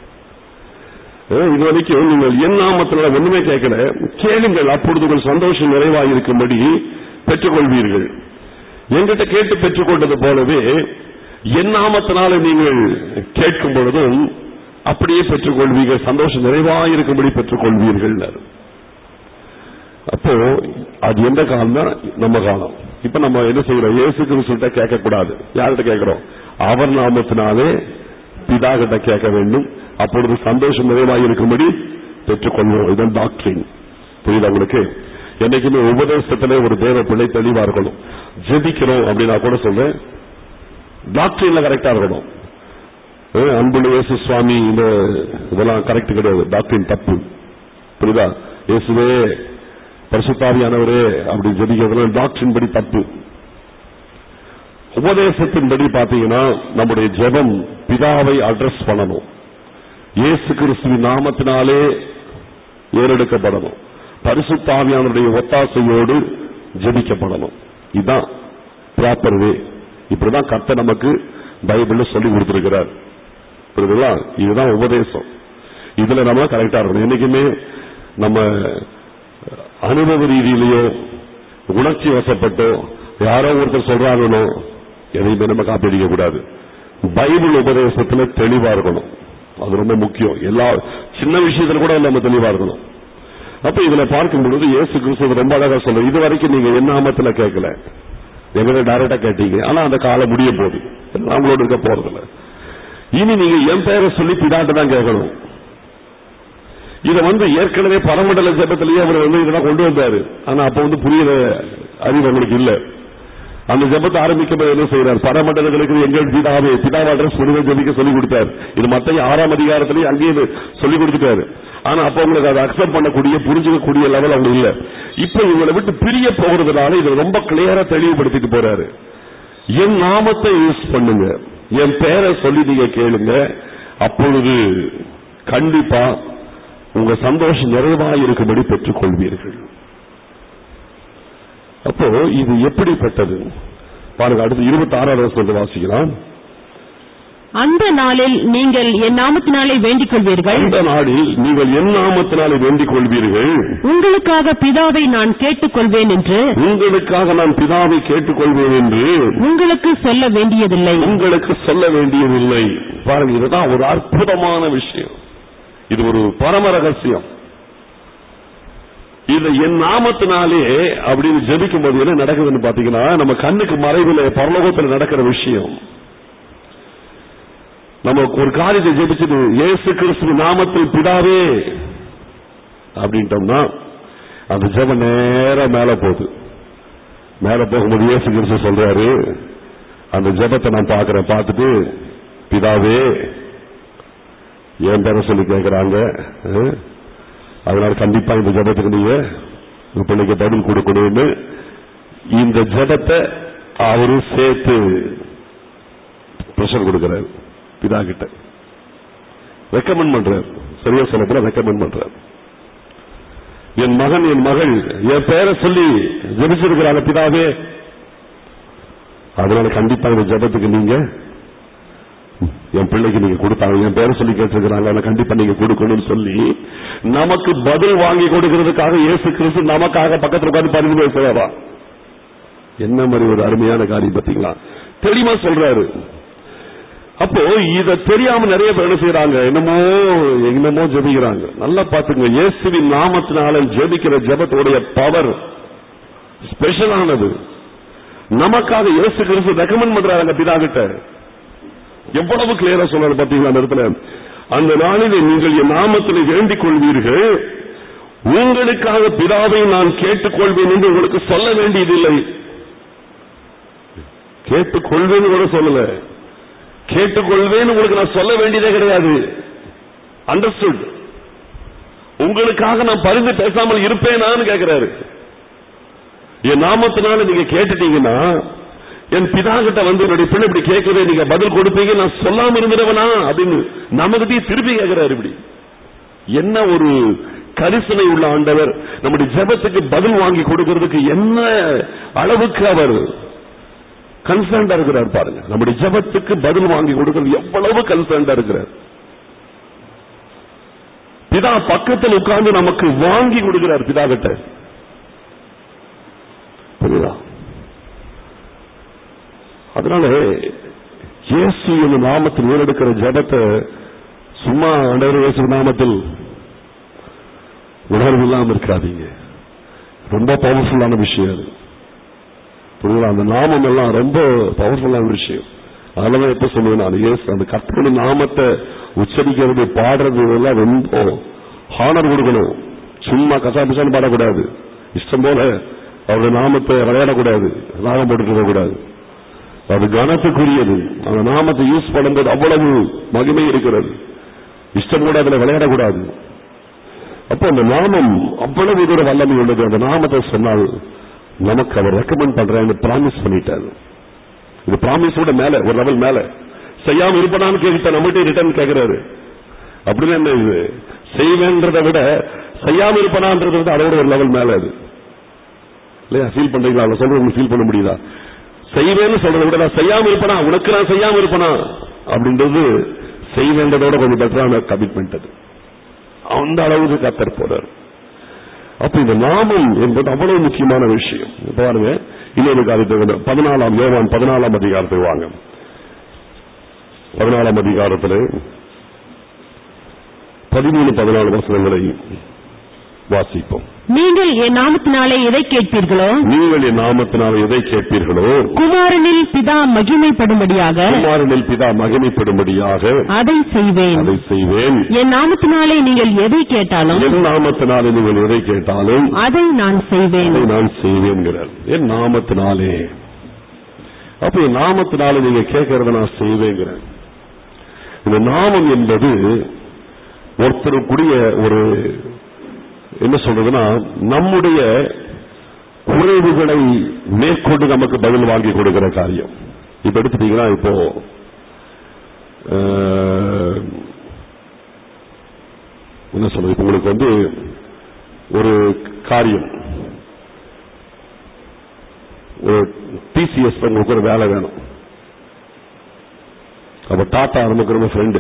S1: இதுவரைக்கும் நீங்கள் என் நாமத்தினால ஒண்ணுமே கேட்கல, கேளுங்கள் அப்பொழுது உங்கள் சந்தோஷம் நிறைவாயிருக்கும்படி பெற்றுக்கொள்வீர்கள். எங்கிட்ட கேட்டு பெற்றுக்கொண்டது போலவே என் நாமத்தினால நீங்கள் கேட்கும் பொழுதும் அப்படியே பெற்றுக்கொள்வீர்கள், சந்தோஷம் நிறைவாயிருக்கும்படி பெற்றுக்கொள்வீர்கள். அப்போ அது எந்த காலம் தான்? நம்ம காலம். இப்ப நம்ம என்ன செய்யறோம்? இயேசு கிறிஸ்துவிட்ட கேட்க கூடாது. யார்கிட்ட கேட்கிறோம்? அவர் நாமத்தினாலே பிதா கிட்ட கேட்க வேண்டும், அப்பொழுது சந்தோஷம் நிறைவாயிருக்கும்படி பெற்றுக்கொள்வோம். இதுதான் டாக்டரின். புரியுதா உங்களுக்கு? என்னைக்குமே உபதேசத்திலே ஒரு தேவ பிள்ளை தெளிவா இருக்கணும். ஜெபிக்கிறோம் அப்படின்னா கூட சொல்றேன், டாக்டரின்ல கரெக்டா இருக்கணும். அன்புள்ள இயேசு சுவாமி இந்த இதெல்லாம் கரெக்ட் கிடையாது, டாக்டரின் தப்பு. புரியுதா? இயேசுவே பரிசுத்தாவியானவரே அப்படி ஜெபிக்கிறதுலாம் டாக்டரின் படி தப்பு. உபதேசத்தின்படி பாத்தீங்கன்னா நம்முடைய ஜெபம் பிதாவை அட்ரஸ் பண்ணணும், இயேசு கிறிஸ்துவின் நாமத்தினாலே ஏறெடுக்கப்படணும், பரிசுத்தாவியானுடைய ஒத்தாசையோடு ஜெபிக்கப்படணும். இதுதான் ப்ராப்பர் வே. இப்படிதான் கர்த்தர் நமக்கு பைபிள்ல சொல்லி கொடுத்திருக்கிறார். புரியுதுங்களா? இதுதான் உபதேசம். இதுல நம்ம கரெக்டா இருக்கணும். என்னைக்குமே நம்ம அனுபவ ரீதியிலேயோ உணர்ச்சி வசப்பட்டோ யாரோ ஒருத்தர் சொல்றாங்களோ எதையுமே நம்ம காப்பிடிக்க கூடாது. பைபிள் உபதேசத்துல தெளிவா இருக்கணும். அது ரொம்ப முக்கியம். எல்லா சின்ன விஷயத்துல கூட நம்ம தெளிவா இருக்கணும். அப்ப இதுல பார்க்கும் பொழுது இயேசு கிறிஸ்து ரொம்ப அழகா சொல்ற, இது வரைக்கும் நீங்க என் நாமத்துல கேட்கல, எங்கிட்ட டைரக்டா கேட்டீங்க, ஆனா அந்த காலம் முடிய போகுது, அவங்களோட இருக்க போறதில்ல. இனி நீங்க என் பேரை சொல்லி பிதாட்ட தான் கேட்கணும். இதை வந்து ஏற்கனவே பரமண்டல ஜெபத்திலேயே அவர் வந்து இதெல்லாம் கொண்டு வந்தாரு. ஆனா அப்ப வந்து புரியுற அறிவு அவங்களுக்கு இல்ல. அந்த ஜெபத்தை ஆரம்பிக்கும் போது என்ன செய்யறார்? பரமண்டலங்களுக்கு எங்கள் பிதாவே, பிதாவை அட்ரஸ் பண்ணி ஜெபிக்க சொல்லிக் கொடுத்தார். இது மத்திய ஆறாம் அதிகாரத்திலேயே அங்கேயே சொல்லிக் கொடுத்துட்டாரு. ஆனா அப்ப உங்களுக்கு அதை அக்செப்ட் பண்ணக்கூடிய புரிஞ்சுக்கக்கூடிய லெவல் அவங்க இல்ல. இப்ப இவங்களை விட்டு பிரிய போகிறதுனால இதை ரொம்ப கிளியரா தெளிவுபடுத்திட்டு போறாரு. என் நாமத்தை யூஸ் பண்ணுங்க, என் பேரை சொல்லி நீங்க கேளுங்க, அப்பொழுது கண்டிப்பா உங்க சந்தோஷம் நிறைவாக இருக்கும்படி பெற்றுக் கொள்வீர்கள். அப்போ இது எப்படிப்பட்டது பாருங்க. அடுத்து இருபத்தி ஆறாவது வருஷம் வாசிக்கலாம்.
S2: அந்த நாளில் நீங்கள் என் நாமத்தினாலே வேண்டிக் கொள்வீர்கள்.
S1: அந்த நாளில் நீங்கள் என் நாமத்தினாலே வேண்டிக் கொள்வீர்கள்.
S2: உங்களுக்காக பிதாவை நான் கேட்டுக்கொள்வேன் என்று
S1: உங்களுக்காக நான் பிதாவை கேட்டுக்கொள்வேன் என்று
S2: உங்களுக்கு சொல்ல வேண்டியதில்லை.
S1: உங்களுக்கு சொல்ல வேண்டியதில்லை. பாருங்க, இதுதான் ஒரு அற்புதமான விஷயம். இது ஒரு பரம ரகசியம். இது என் நாமத்தினாலே அப்படின்னு ஜெபிக்கும் போது என்ன நடக்குதுன்னு பாத்தீங்கன்னா, நம்ம கண்ணுக்கு மறைவில் பரலோகத்தில் நடக்கிற விஷயம். நம்ம ஒரு காரியத்தை ஜெபிச்சுட்டு இயேசு கிறிஸ்து நாமத்தில் பிதாவே அப்படின்ட்டோம்னா அந்த ஜெபம் நேரம் மேல போகுது. மேல போகும்போது இயேசு கிறிஸ்து சொல்றாரு, அந்த ஜெபத்தை நான் பார்க்கிறேன், பார்த்துட்டு பிதாவே என் பேரை சொல்லி கேட்கிறாங்க, அதனால கண்டிப்பா இந்த ஜெபத்துக்கு நீங்க பிள்ளைக்கு பதில் கொடுக்கணும்னு இந்த ஜெபத்தை அவரு சேர்த்து பிரஷர் கொடுக்கிறார் பிதா கிட்ட, ரெக்கமெண்ட் பண்றார். சரியா சொல்ல ரெக்கமெண்ட் பண்றார். என் மகன் என் மகள் என் பேரை சொல்லி ஜெபிச்சிருக்கிறாங்க பிதாவே, அதனால கண்டிப்பா இந்த ஜெபத்துக்கு நீங்க என் பிள்ளைக்கு நீங்க கொடுத்தாங்க, என் பேரை சொல்லி கேட்டிருக்கிறாங்க, கண்டிப்பா நீங்க கொடுக்கணும்னு சொல்லி நமக்கு பதில் வாங்கி கொடுக்கிறதுக்காக இயேசு கிறிஸ்து நமக்காக பக்கத்தில் உட்கார்ந்து பரிந்து பேசுறாரா? என்ன மாதிரி ஒரு அருமையான காரியம் பாத்தீங்களா? தெளிவா சொல்றாரு. அப்போ இத தெரியாம நிறைய பேர் என்ன செய்யறாங்க, என்னமோ என்னமோ ஜெபிக்கிறாங்க. நல்லா பாத்துங்க, இயேசுவின் நாமத்தினால ஜெபிக்கிற ஜெபத்தோடைய பவர் ஸ்பெஷலானது. நமக்காக இயேசு கிறிஸ்து ரெக்கமெண்ட் பண்றாங்க பிதா கிட்ட. எவ்வளவு கிளியரா சொல்றாரு பாத்தீங்களா அந்த இடத்துல? அந்த நாளிலே நீங்கள் என் நாமத்தில் வேண்டிக் கொள்வீர்கள், உங்களுக்காக பிதாவை நான் கேட்டுக்கொள்வேன் என்று உங்களுக்கு சொல்ல வேண்டியதில்லை. கேட்டுக்கொள்வேன்னு கூட சொல்லல, கேட்டுக்கொள்வேன் உங்களுக்கு நான் சொல்ல வேண்டியதே கிடையாது. அண்டர்ஸ்டுட்? உங்களுக்காக நான் பரிந்து பேசாமல் இருப்பேனான்னு கேட்கிறாரு. என் நாமத்தினால நீங்க கேட்டுட்டீங்கன்னா என் பிதா கிட்ட வந்து என்னுடைய பிள்ளை இப்படி கேட்கவே நீங்க பதில் கொடுப்பீங்க, நான் சொல்லாம இருந்தவனா அப்படின்னு நமக்கு திருப்பி கேட்கிறாரு. இப்படி என்ன ஒரு கரிசனை உள்ள ஆண்டவர்! நம்முடைய ஜெபத்துக்கு பதில் வாங்கி கொடுக்கிறதுக்கு என்ன அளவுக்கு அவர் கன்சர்ன்டா இருக்கிறார் பாருங்க. நம்முடைய ஜெபத்துக்கு பதில் வாங்கி கொடுக்கிறது எவ்வளவு கன்சர்ன்டா இருக்கிறார். பிதா பக்கத்தில் உட்கார்ந்து நமக்கு வாங்கி கொடுக்கிறார் பிதா கிட்ட. புரியுதா? அதனால இயேசு என்ற நாமத்தில் ஏறெடுக்கிற ஜெபத்தை சும்மா ஆண்டவர் இயேசு நாமத்தில் உணர்வு இல்லாம இருக்காதீங்க. ரொம்ப பவர்ஃபுல்லான விஷயம் அது. புரியுதா? அந்த நாமம் எல்லாம் ரொம்ப பவர்ஃபுல்லான விஷயம். அதனால எப்ப சொல்லுவேன் நான், இயேசு அந்த கர்த்தருடைய நாமத்தை உச்சரிக்கிறது பாடுறது எல்லாம் ரொம்ப ஹானர் கொடுக்கணும். சும்மா கசா பிசான்னு பாடக்கூடாது, இஷ்டம் போல அவருடைய நாமத்தை விளையாடக்கூடாது, ராகம் போட்டுக்க கூடாது. அது கனத்துக்குரியது. அந்த நாமத்தை யூஸ் பண்ணும்போது அவ்வளவு மகிமை இருக்கிறது. இஷ்டம் கூட அதுல விளையாடக்கூடாது. அப்போ அந்த நாமம் அவ்வளவு தூர வல்லமை உள்ளது. அந்த நாமத்தை சொன்னால் நமக்கு அவர் ரெக்கமெண்ட் பண்றேன்னு பிராமிஸ் பண்ணிட்டாரு. இது பிராமிஸோட மேல ஒரு லெவல் மேல. செய்யாம இருப்பனான்னு கேட்ட நம்மகிட்ட ரிட்டர்ன் கேட்கிறாரு. அப்படின்னு என்ன இது? செய்வேன்றதை விட செய்யாம இருப்பனான்றது விட அதோட ஒரு லெவல் மேல அது இல்லையா? ஃபீல் பண்றீங்களா? அவளை சொல்றது ஃபீல் பண்ண முடியுதா? செய்வேன்னு சொல்றதை விட நான் செய்யாம இருப்பனா, உனக்கு நான் செய்யாம இருப்பனா அப்படின்றது செய்வேன்றதோட கொஞ்சம் பெட்டரான கமிட்மெண்ட் அது. அந்த அளவுக்கு கத்தர் போறார். அப்ப இந்த நாமம் என்பது அவ்வளவு முக்கியமான விஷயம். பாருங்க, இன்னொரு காரியத்தை பதினாலாம் யோவான் பதினாலாம் அதிகாரத்துக்கு வாங்க. பதினாலாம் அதிகாரத்தில் பதிமூணு பதினாலு வசனங்களை வாசிப்போம்.
S2: நீங்கள் என் நாமத்தினாலே எதை கேட்பீர்களோ
S1: நீங்கள் என் நாமத்தினாலே எதை கேட்பீர்களோ
S2: குமாரனில் பிதா மகிமைப்படும்படியாக
S1: குமாரனில் பிதா மகிமைப்படும்படியாக
S2: அதை செய்வேன்
S1: அதை செய்வேன்
S2: என் நாமத்தினாலே நீங்கள் எதை கேட்டாலும்
S1: என் நாமத்தினாலே நீங்கள் எதை கேட்டாலும்
S2: அதை நான் செய்வேன்
S1: அதை நான் செய்வேன்கிறார். என் நாமத்தினாலே. அப்ப என் நாமத்தினாலே நீங்க கேட்கறத நான் செய்வேங்கிறேன். இந்த நாமம் என்பது ஒருத்தருக்குரிய ஒரு என்ன சொல்றதுன்னா, நம்முடைய குறைவுகளை மேற்கொண்டு நமக்கு பதில் வாங்கி கொடுக்கிற காரியம். இப்ப எடுத்துட்டீங்கன்னா, இப்போ என்ன சொல்றது, இப்ப உங்களுக்கு வந்து ஒரு காரியம், ஒரு டிசிஎஸ் உங்களுக்கு ஒரு வேலை வேணும். அப்ப டாட்டா நமக்கு ரொம்ப ஃப்ரெண்டு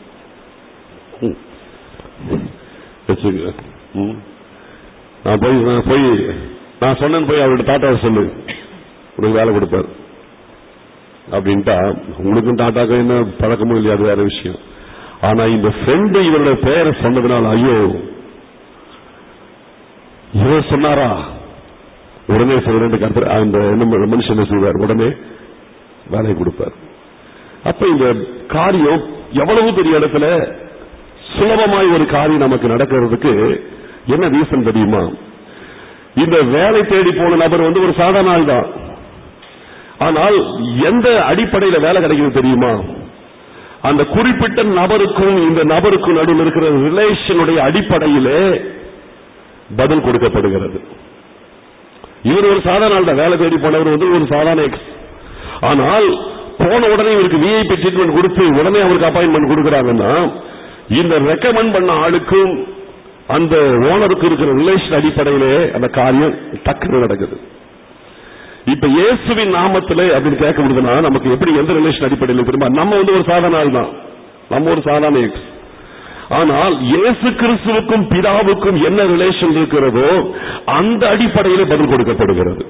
S1: வச்சுக்க. நான் போய் நான் போய் நான் சொன்னேன் போய் அவர்கிட்ட டாட்டாவை சொல்லு, உனக்கு வேலை கொடுப்பாரு அப்படின்ட்டா, உங்களுக்கும் டாட்டாக்கும் என்ன பழக்கமும் இல்லையா, அது வேற விஷயம். ஆனா இந்த ஃப்ரெண்டு இவருடைய பெயரை சொன்னதுனால, ஐயோ ஏதோ சொன்னாரா? உடனே சொல்ற கருத்து அந்த மனுஷன் என்ன செய்வார்? உடனே வேலை கொடுப்பார். அப்ப இந்த காரியம் எவ்வளவு பெரிய இடத்துல சுலபமாய் ஒரு காரியம் நமக்கு நடக்கிறதுக்கு என்ன ரீசன் தெரியுமா? இந்த வேலை தேடி போன நபர் வந்து ஒரு சாதாரண ஆள் தான். ஆனால் எந்த அடிப்படையில வேலை கிடைக்குது தெரியுமா? அந்த குறிப்பிட்ட நபருக்கும் இந்த நபருக்கும் நடுவில் இருக்கிற ரிலேஷனுடைய அடிப்படையிலே பதில் கொடுக்கப்படுகிறது. இவர் ஒரு சாதாரண ஆள் தான், வேலை தேடி போனவர் வந்து ஒரு சாதாரண எக்ஸ். ஆனால் போன உடனே இவருக்கு விஐபி ட்ரீட்மெண்ட் கொடுத்து உடனே அவருக்கு அப்பாயின்மெண்ட் கொடுக்கறாங்கன்னா இந்த ரெக்கமெண்ட் பண்ண ஆளுக்கும் அந்த ஓனருக்கு இருக்கிற ரிலேஷன் அடிப்படையிலே அந்த காரியம் டக்குன்னு நடக்குது. இப்ப இயேசுவின் நாமத்திலே அப்படின்னு கேட்க முடியுதுன்னா நமக்கு எப்படி எந்த ரிலேஷன் அடிப்படையில் தெரியுமா? நம்ம வந்து ஒரு சாதாரண ஆள் தான், நம்ம ஒரு சாதாரண எக்ஸ். ஆனால் இயேசு கிறிஸ்துவுக்கும் பிதாவுக்கும் என்ன ரிலேஷன் இருக்கிறதோ அந்த அடிப்படையிலே பதில் கொடுக்கப்படுகிறது.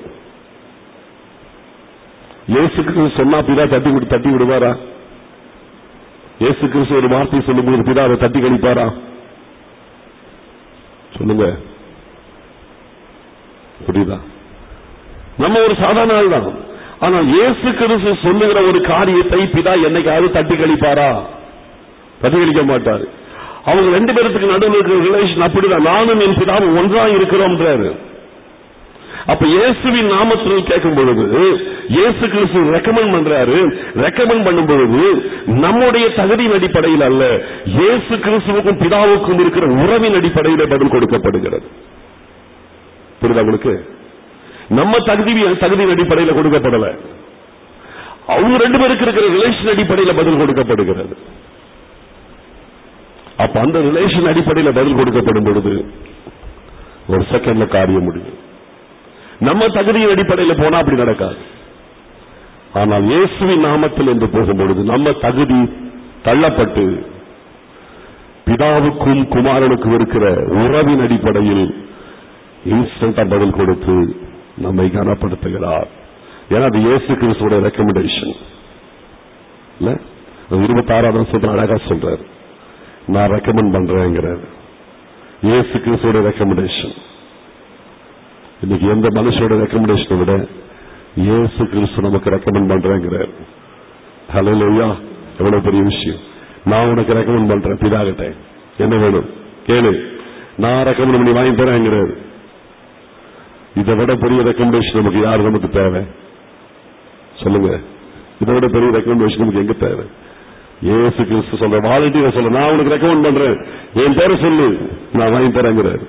S1: இயேசு கிறிஸ்து சொன்னா பிதா தட்டி விட்டு தட்டி விடுவாரா? இயேசு கிறிஸ்து ஒரு வார்த்தை சொல்லும் போது பிதா அதை தட்டி கழிப்பாரா? சொல்லுங்க, புரியுதா? நம்ம ஒரு சாதாரண ஆள் தான். ஆனால் இயேசு கிறிஸ்து சொல்லுகிற ஒரு காரியத்தை பிதா என்னைக்காவது தட்டி கழிப்பாரா? தட்டி கழிக்க மாட்டாரு. அவங்க ரெண்டு பேருக்கு நடுவில் இருக்கிற ரிலேஷன் அப்படிதான். நானும் என் பிதாவும் ஒன்றா இருக்கிறோம்ன்றாரு. அப்ப இயேசுவின் நாமத்தில் கேட்கும் பொழுது இயேசு கிறிஸ்து ரெக்கமெண்ட் பண்றாரு. ரெக்கமெண்ட் பண்ணும் பொழுது நம்முடைய தகுதியின் அடிப்படையில் அல்ல, இயேசு கிறிஸ்துவுக்கும் பிதாவுக்கும் இருக்கிற உறவின் அடிப்படையில் பதில் கொடுக்கப்படுகிறது. புரியுதா உங்களுக்கு? நம்ம தகுதி தகுதியின் அடிப்படையில் கொடுக்கப்படல, அவங்க ரெண்டு பேருக்கு இருக்கிற ரிலேஷன் அடிப்படையில் பதில் கொடுக்கப்படுகிறது. அப்ப அந்த ரிலேஷன் அடிப்படையில் பதில் கொடுக்கப்படும் பொழுது ஒரு செகண்ட்ல காரியம் முடியும். நம்ம தகுதியின் அடிப்படையில் போனா அப்படி நடக்காது. ஆனால் இயேசுவின் நாமத்தில் என்று போகும்பொழுது நம்ம தகுதி தள்ளப்பட்டு பிதாவுக்கும் குமாரனுக்கும் இருக்கிற உறவின் அடிப்படையில் இன்ஸ்டன்டா பதில் கொடுத்து நம்மை கனப்படுத்துகிறார். ஏன்னா அது இயேசு கிறிஸ்துவோட ரெக்கமெண்டேஷன் இல்ல. இருபத்தி ஆறாவது வருஷத்துல அழகா சொல்றாரு, நான் ரெக்கமெண்ட் பண்றேங்கிறார். இயேசு கிறிஸ்துவோட ரெக்கமெண்டேஷன். இன்னைக்கு எந்த மனுஷோட ரெக்கமெண்டேஷனை விட இயேசு கிறிஸ்து நமக்கு ரெக்கமெண்ட் பண்றேங்கிறார். ஹல்லேலூயா! எவ்வளவு பெரிய விஷயம். நான் உனக்கு ரெக்கமெண்ட் பண்றேன் பிதா கிட்ட, என்ன வேணும் கேளு, நான் ரெக்கமெண்ட் பண்ணி வாங்கி தரேங்கிறார். இதை விட பெரிய ரெக்கமெண்டேஷன் நமக்கு யார் நமக்கு தேவை? சொல்லுங்க, இதை விட பெரிய ரெக்கமெண்டேஷன் நமக்கு எங்க தேவை? இயேசு கிறிஸ்து சொல்ற வாலண்டியர் சொல்ல, நான் உனக்கு ரெக்கமெண்ட் பண்றேன், என் பேரை சொல்லு, நான் வாங்கி தரேங்கிறார்.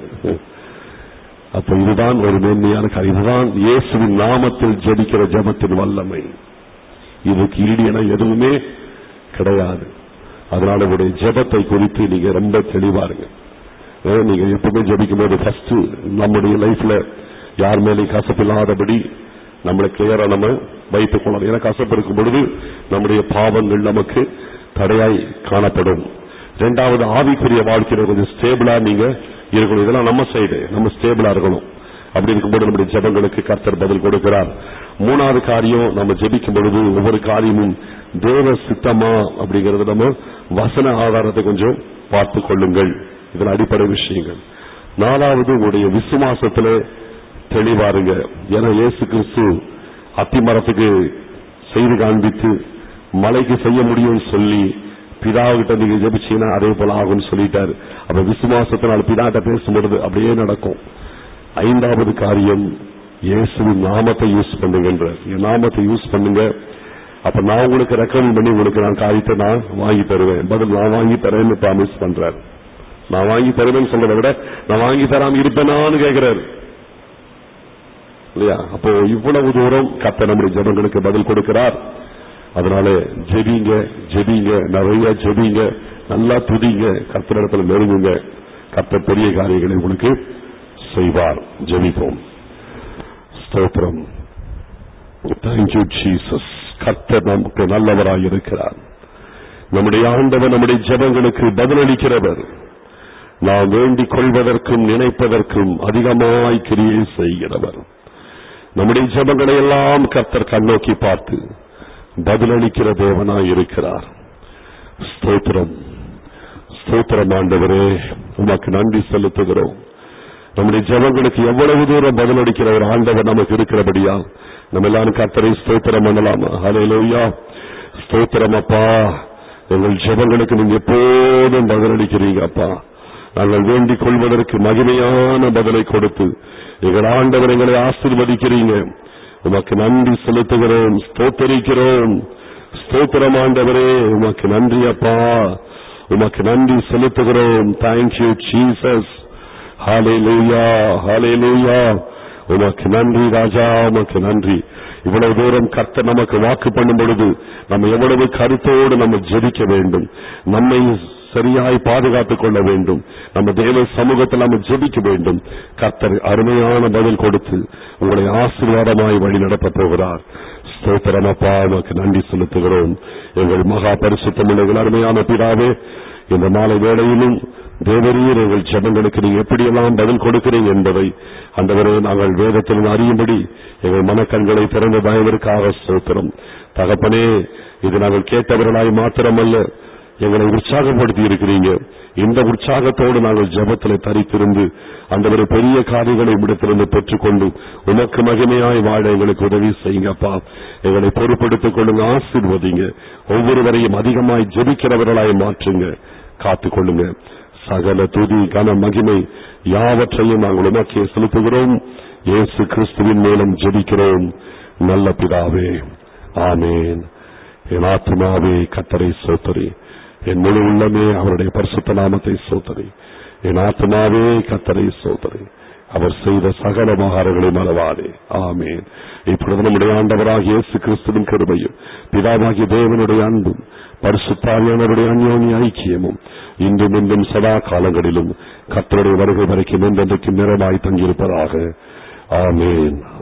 S1: அப்ப இதுதான் ஒரு மேன்மையான காரியம். இதுதான் இயேசுவின் நாமத்தில் ஜெபிக்கிற ஜெபத்தின் வல்லமை. இதுக்கு ஈடியன எதுவுமே கிடையாது. அதனால உடைய ஜெபத்தை குறித்து நீங்க ரொம்ப தெளிவாருங்க. நீங்க எப்பவுமே ஜெபிக்கும் போது ஃபர்ஸ்ட் நம்முடைய லைஃப்ல யார் மேலே கசப்பில்லாதபடி நம்மளை கிளியரா நம்ம வைத்துக் கொள்ளணும். ஏன்னா கசப்பு இருக்கும் பொழுது நம்முடைய பாவங்கள் நமக்கு தடையாய் காணப்படும். இரண்டாவது, ஆவிக்குரிய வாழ்க்கையில கொஞ்சம் ஸ்டேபிளா நீங்க இருக்கணும். இதெல்லாம் நம்ம சைடு, நம்ம ஸ்டேபிளா இருக்கணும். அப்படி இருக்கும்போது நம்முடைய ஜெபங்களுக்கு கர்த்தர் பதில் கொடுக்கிறார். மூணாவது காரியம், நம்ம ஜெபிக்கும் பொழுது ஒவ்வொரு காரியமும் தேவ சித்தமா அப்படிங்கறது நம்ம வசன ஆதாரத்தை கொஞ்சம் பார்த்துக் கொள்ளுங்கள். இதன் அடிப்படை விஷயங்கள். நாலாவது, உங்களுடைய விசுவாசத்துல தெளிவாருங்க. ஏன்னா இயேசு கிறிஸ்து அத்திமரத்துக்கு செய்து காண்பித்து மலைக்கு செய்ய முடியும் சொல்லி பிதாவிட்ட நீங்க ஜெபிச்சீங்கன்னா அதே போல ஆகும்னு சொல்லிட்டாரு. அப்ப விசுவாசத்தினால் பிதாட்ட பேசும்பொழுது அப்படியே நடக்கும். ஐந்தாவது காரியம், இயேசுவின் நாமத்தை யூஸ் பண்ணுங்க. என் நாமத்தை யூஸ் பண்ணுங்க. அப்ப நான் உங்களுக்கு ரெக்கமெண்ட் பண்ணி உங்களுக்கு நான் காரியத்தை நான் வாங்கி தருவேன். பதில் நான் வாங்கி தரேன்னு ப்ராமிஸ் பண்றாரு. நான் வாங்கி தருவேன்னு சொல்றதை விட நான் வாங்கி தராம இருப்பேனான்னு கேட்கிறாரு இல்லையா? அப்போ இவ்வளவு தூரம் கர்த்தர் நம்முடைய ஜெபங்களுக்கு பதில் கொடுக்கிறார். அதனால ஜெபிங்க, ஜெபிங்க, நிறைய ஜெபிங்க, நல்லா துதிங்க, கர்த்தரிடத்தில் நெருங்குங்க. கர்த்தர் பெரிய காரியங்களை உங்களுக்கு செய்வார். ஜெபிப்போம். ஸ்தோத்திரம். Thank you Jesus. கர்த்தர் நமக்கு நல்லவராய் இருக்கிறார். நம்முடைய ஆண்டவர் நம்முடைய ஜெபங்களுக்கு பதிலளிக்கிறவர். நாம் வேண்டிக் கொள்வதற்கும் நினைப்பதற்கும் அதிகமாய் கிரியை செய்கிறவர். நம்முடைய ஜெபங்களை எல்லாம் கர்த்தர் கண்ணோக்கி பார்த்து பதிலளிக்கிற தேவனாய் இருக்கிறார். ஸ்தோத்திரம், ஸ்தோத்திரம் ஆண்டவரே, உமக்கு நன்றி செலுத்துகிறோம். நம்முடைய ஜெபங்களுக்கு எவ்வளவு தூரம் பதிலளிக்கிற ஒரு ஆண்டவர் நமக்கு இருக்கிறபடியா நம்ம எல்லாரும் கர்த்தரை ஸ்தோத்திரம் பண்ணலாமா? ஹல்லேலூயா. ஸ்தோத்திரம் அப்பா. எங்கள் ஜெபங்களுக்கு நீங்க எப்போதும் பதிலளிக்கிறீங்க அப்பா. நாங்கள் வேண்டிக் கொள்வதற்கு மகிமையான பதிலை கொடுத்து எங்கள் ஆண்டவர் எங்களை ஆசீர்வதிக்கிறீங்க. உமக்கு நன்றி செலுத்துகிறோம், ஸ்தோத்தரிக்கிறோம். ஸ்தோத்திரம் ஆண்டவரே, உமக்கு நன்றி அப்பா, உமக்கு நன்றி செலுத்துகிறோம். Thank you Jesus. Hallelujah, hallelujah. உமக்கு நன்றி ராஜா, உமக்கு நன்றி. இவ்வளவு தூரம் கர்த்தர் நமக்கு வாக்கு பண்ணும் பொழுது நம்ம எவ்வளவு கருத்தோடு நம்ம ஜெபிக்க வேண்டும், நம்மை சரியாய் பாதுகாத்துக் கொள்ள வேண்டும், நம்ம தேவ சமூகத்தில் நம்ம ஜெபிக்க வேண்டும். கர்த்தர் அருமையான பதில் கொடுத்து உங்களை ஆசீர்வாதமாய் வழி நடத்தப் போகிறார். ஸ்தோத்திரம் அப்பா, உமக்கு நன்றி செலுத்துகிறோம். எங்கள் மகா பரிசுத்தமுள்ள அருமையான பிதாவே, இந்த மாலை வேளையிலும் தேவரீர் எங்கள் ஜெபங்களுக்கு நீங்க எப்படியெல்லாம் பதில் கொடுக்கிறீங்க என்பதை ஆண்டவரே நாங்கள் வேதத்தில் அறியும்படி எங்கள் மனக்கண்களை திறந்த தயவிற்காக ஸ்தோத்திரம். தகப்பனே, இது நாங்கள் கேட்டவர்களாய் மாத்திரமல்ல, எங்களை உற்சாகப்படுத்தி இருக்கிறீங்க. இந்த உற்சாகத்தோடு நாங்கள் ஜெபத்தில் தரித்திருந்து ஆண்டவரே பெரிய காரியங்களை விடத்திலிருந்து பெற்றுக்கொண்டு உமக்கு மகிமையாய் வாழ எங்களுக்கு உதவி செய்யுங்கப்பா. எங்களை பொறுப்படுத்திக் கொள்ளுங்க, ஆசீர்வதிங்க. ஒவ்வொருவரையும் அதிகமாய் ஜெபிக்கிறவர்களாய் மாற்றுங்க, காத்துக் கொள்ளுங்க. சகல துதி கன மகிமை யாவற்றையும் நாங்கள் உமக்கே செலுத்துகிறோம். இயேசு கிறிஸ்துவின் மூலம் ஜெபிக்கிறோம் நல்ல பிதாவே, ஆமேன். என் ஆத்துமாவே கர்த்தரை ஸ்தோத்திரி, என் முழு உள்ளமே அவருடைய பரிசுத்த நாமத்தை ஸ்தோத்திரி. என் ஆத்துமாவே கர்த்தரை ஸ்தோத்திரி, அவர் செய்த சகல மகாரங்களை மறவாதே. ஆமேன். இப்பொழுது நம்முடைய ஆண்டவராகிய இயேசு கிறிஸ்துவின் கிருபையும் பிதாவாகிய தேவனுடைய அன்பும் பரிசுத்தாவியானவருடைய அந்யோன்ய ஐக்கியமும் இன்றும் இன்றும் சதா காலங்களிலும் கர்த்தருடைய வருகை வரைக்கும் என்றென்றைக்கும் நிரமாய் தங்கியிருப்பதாக. ஆமேன்.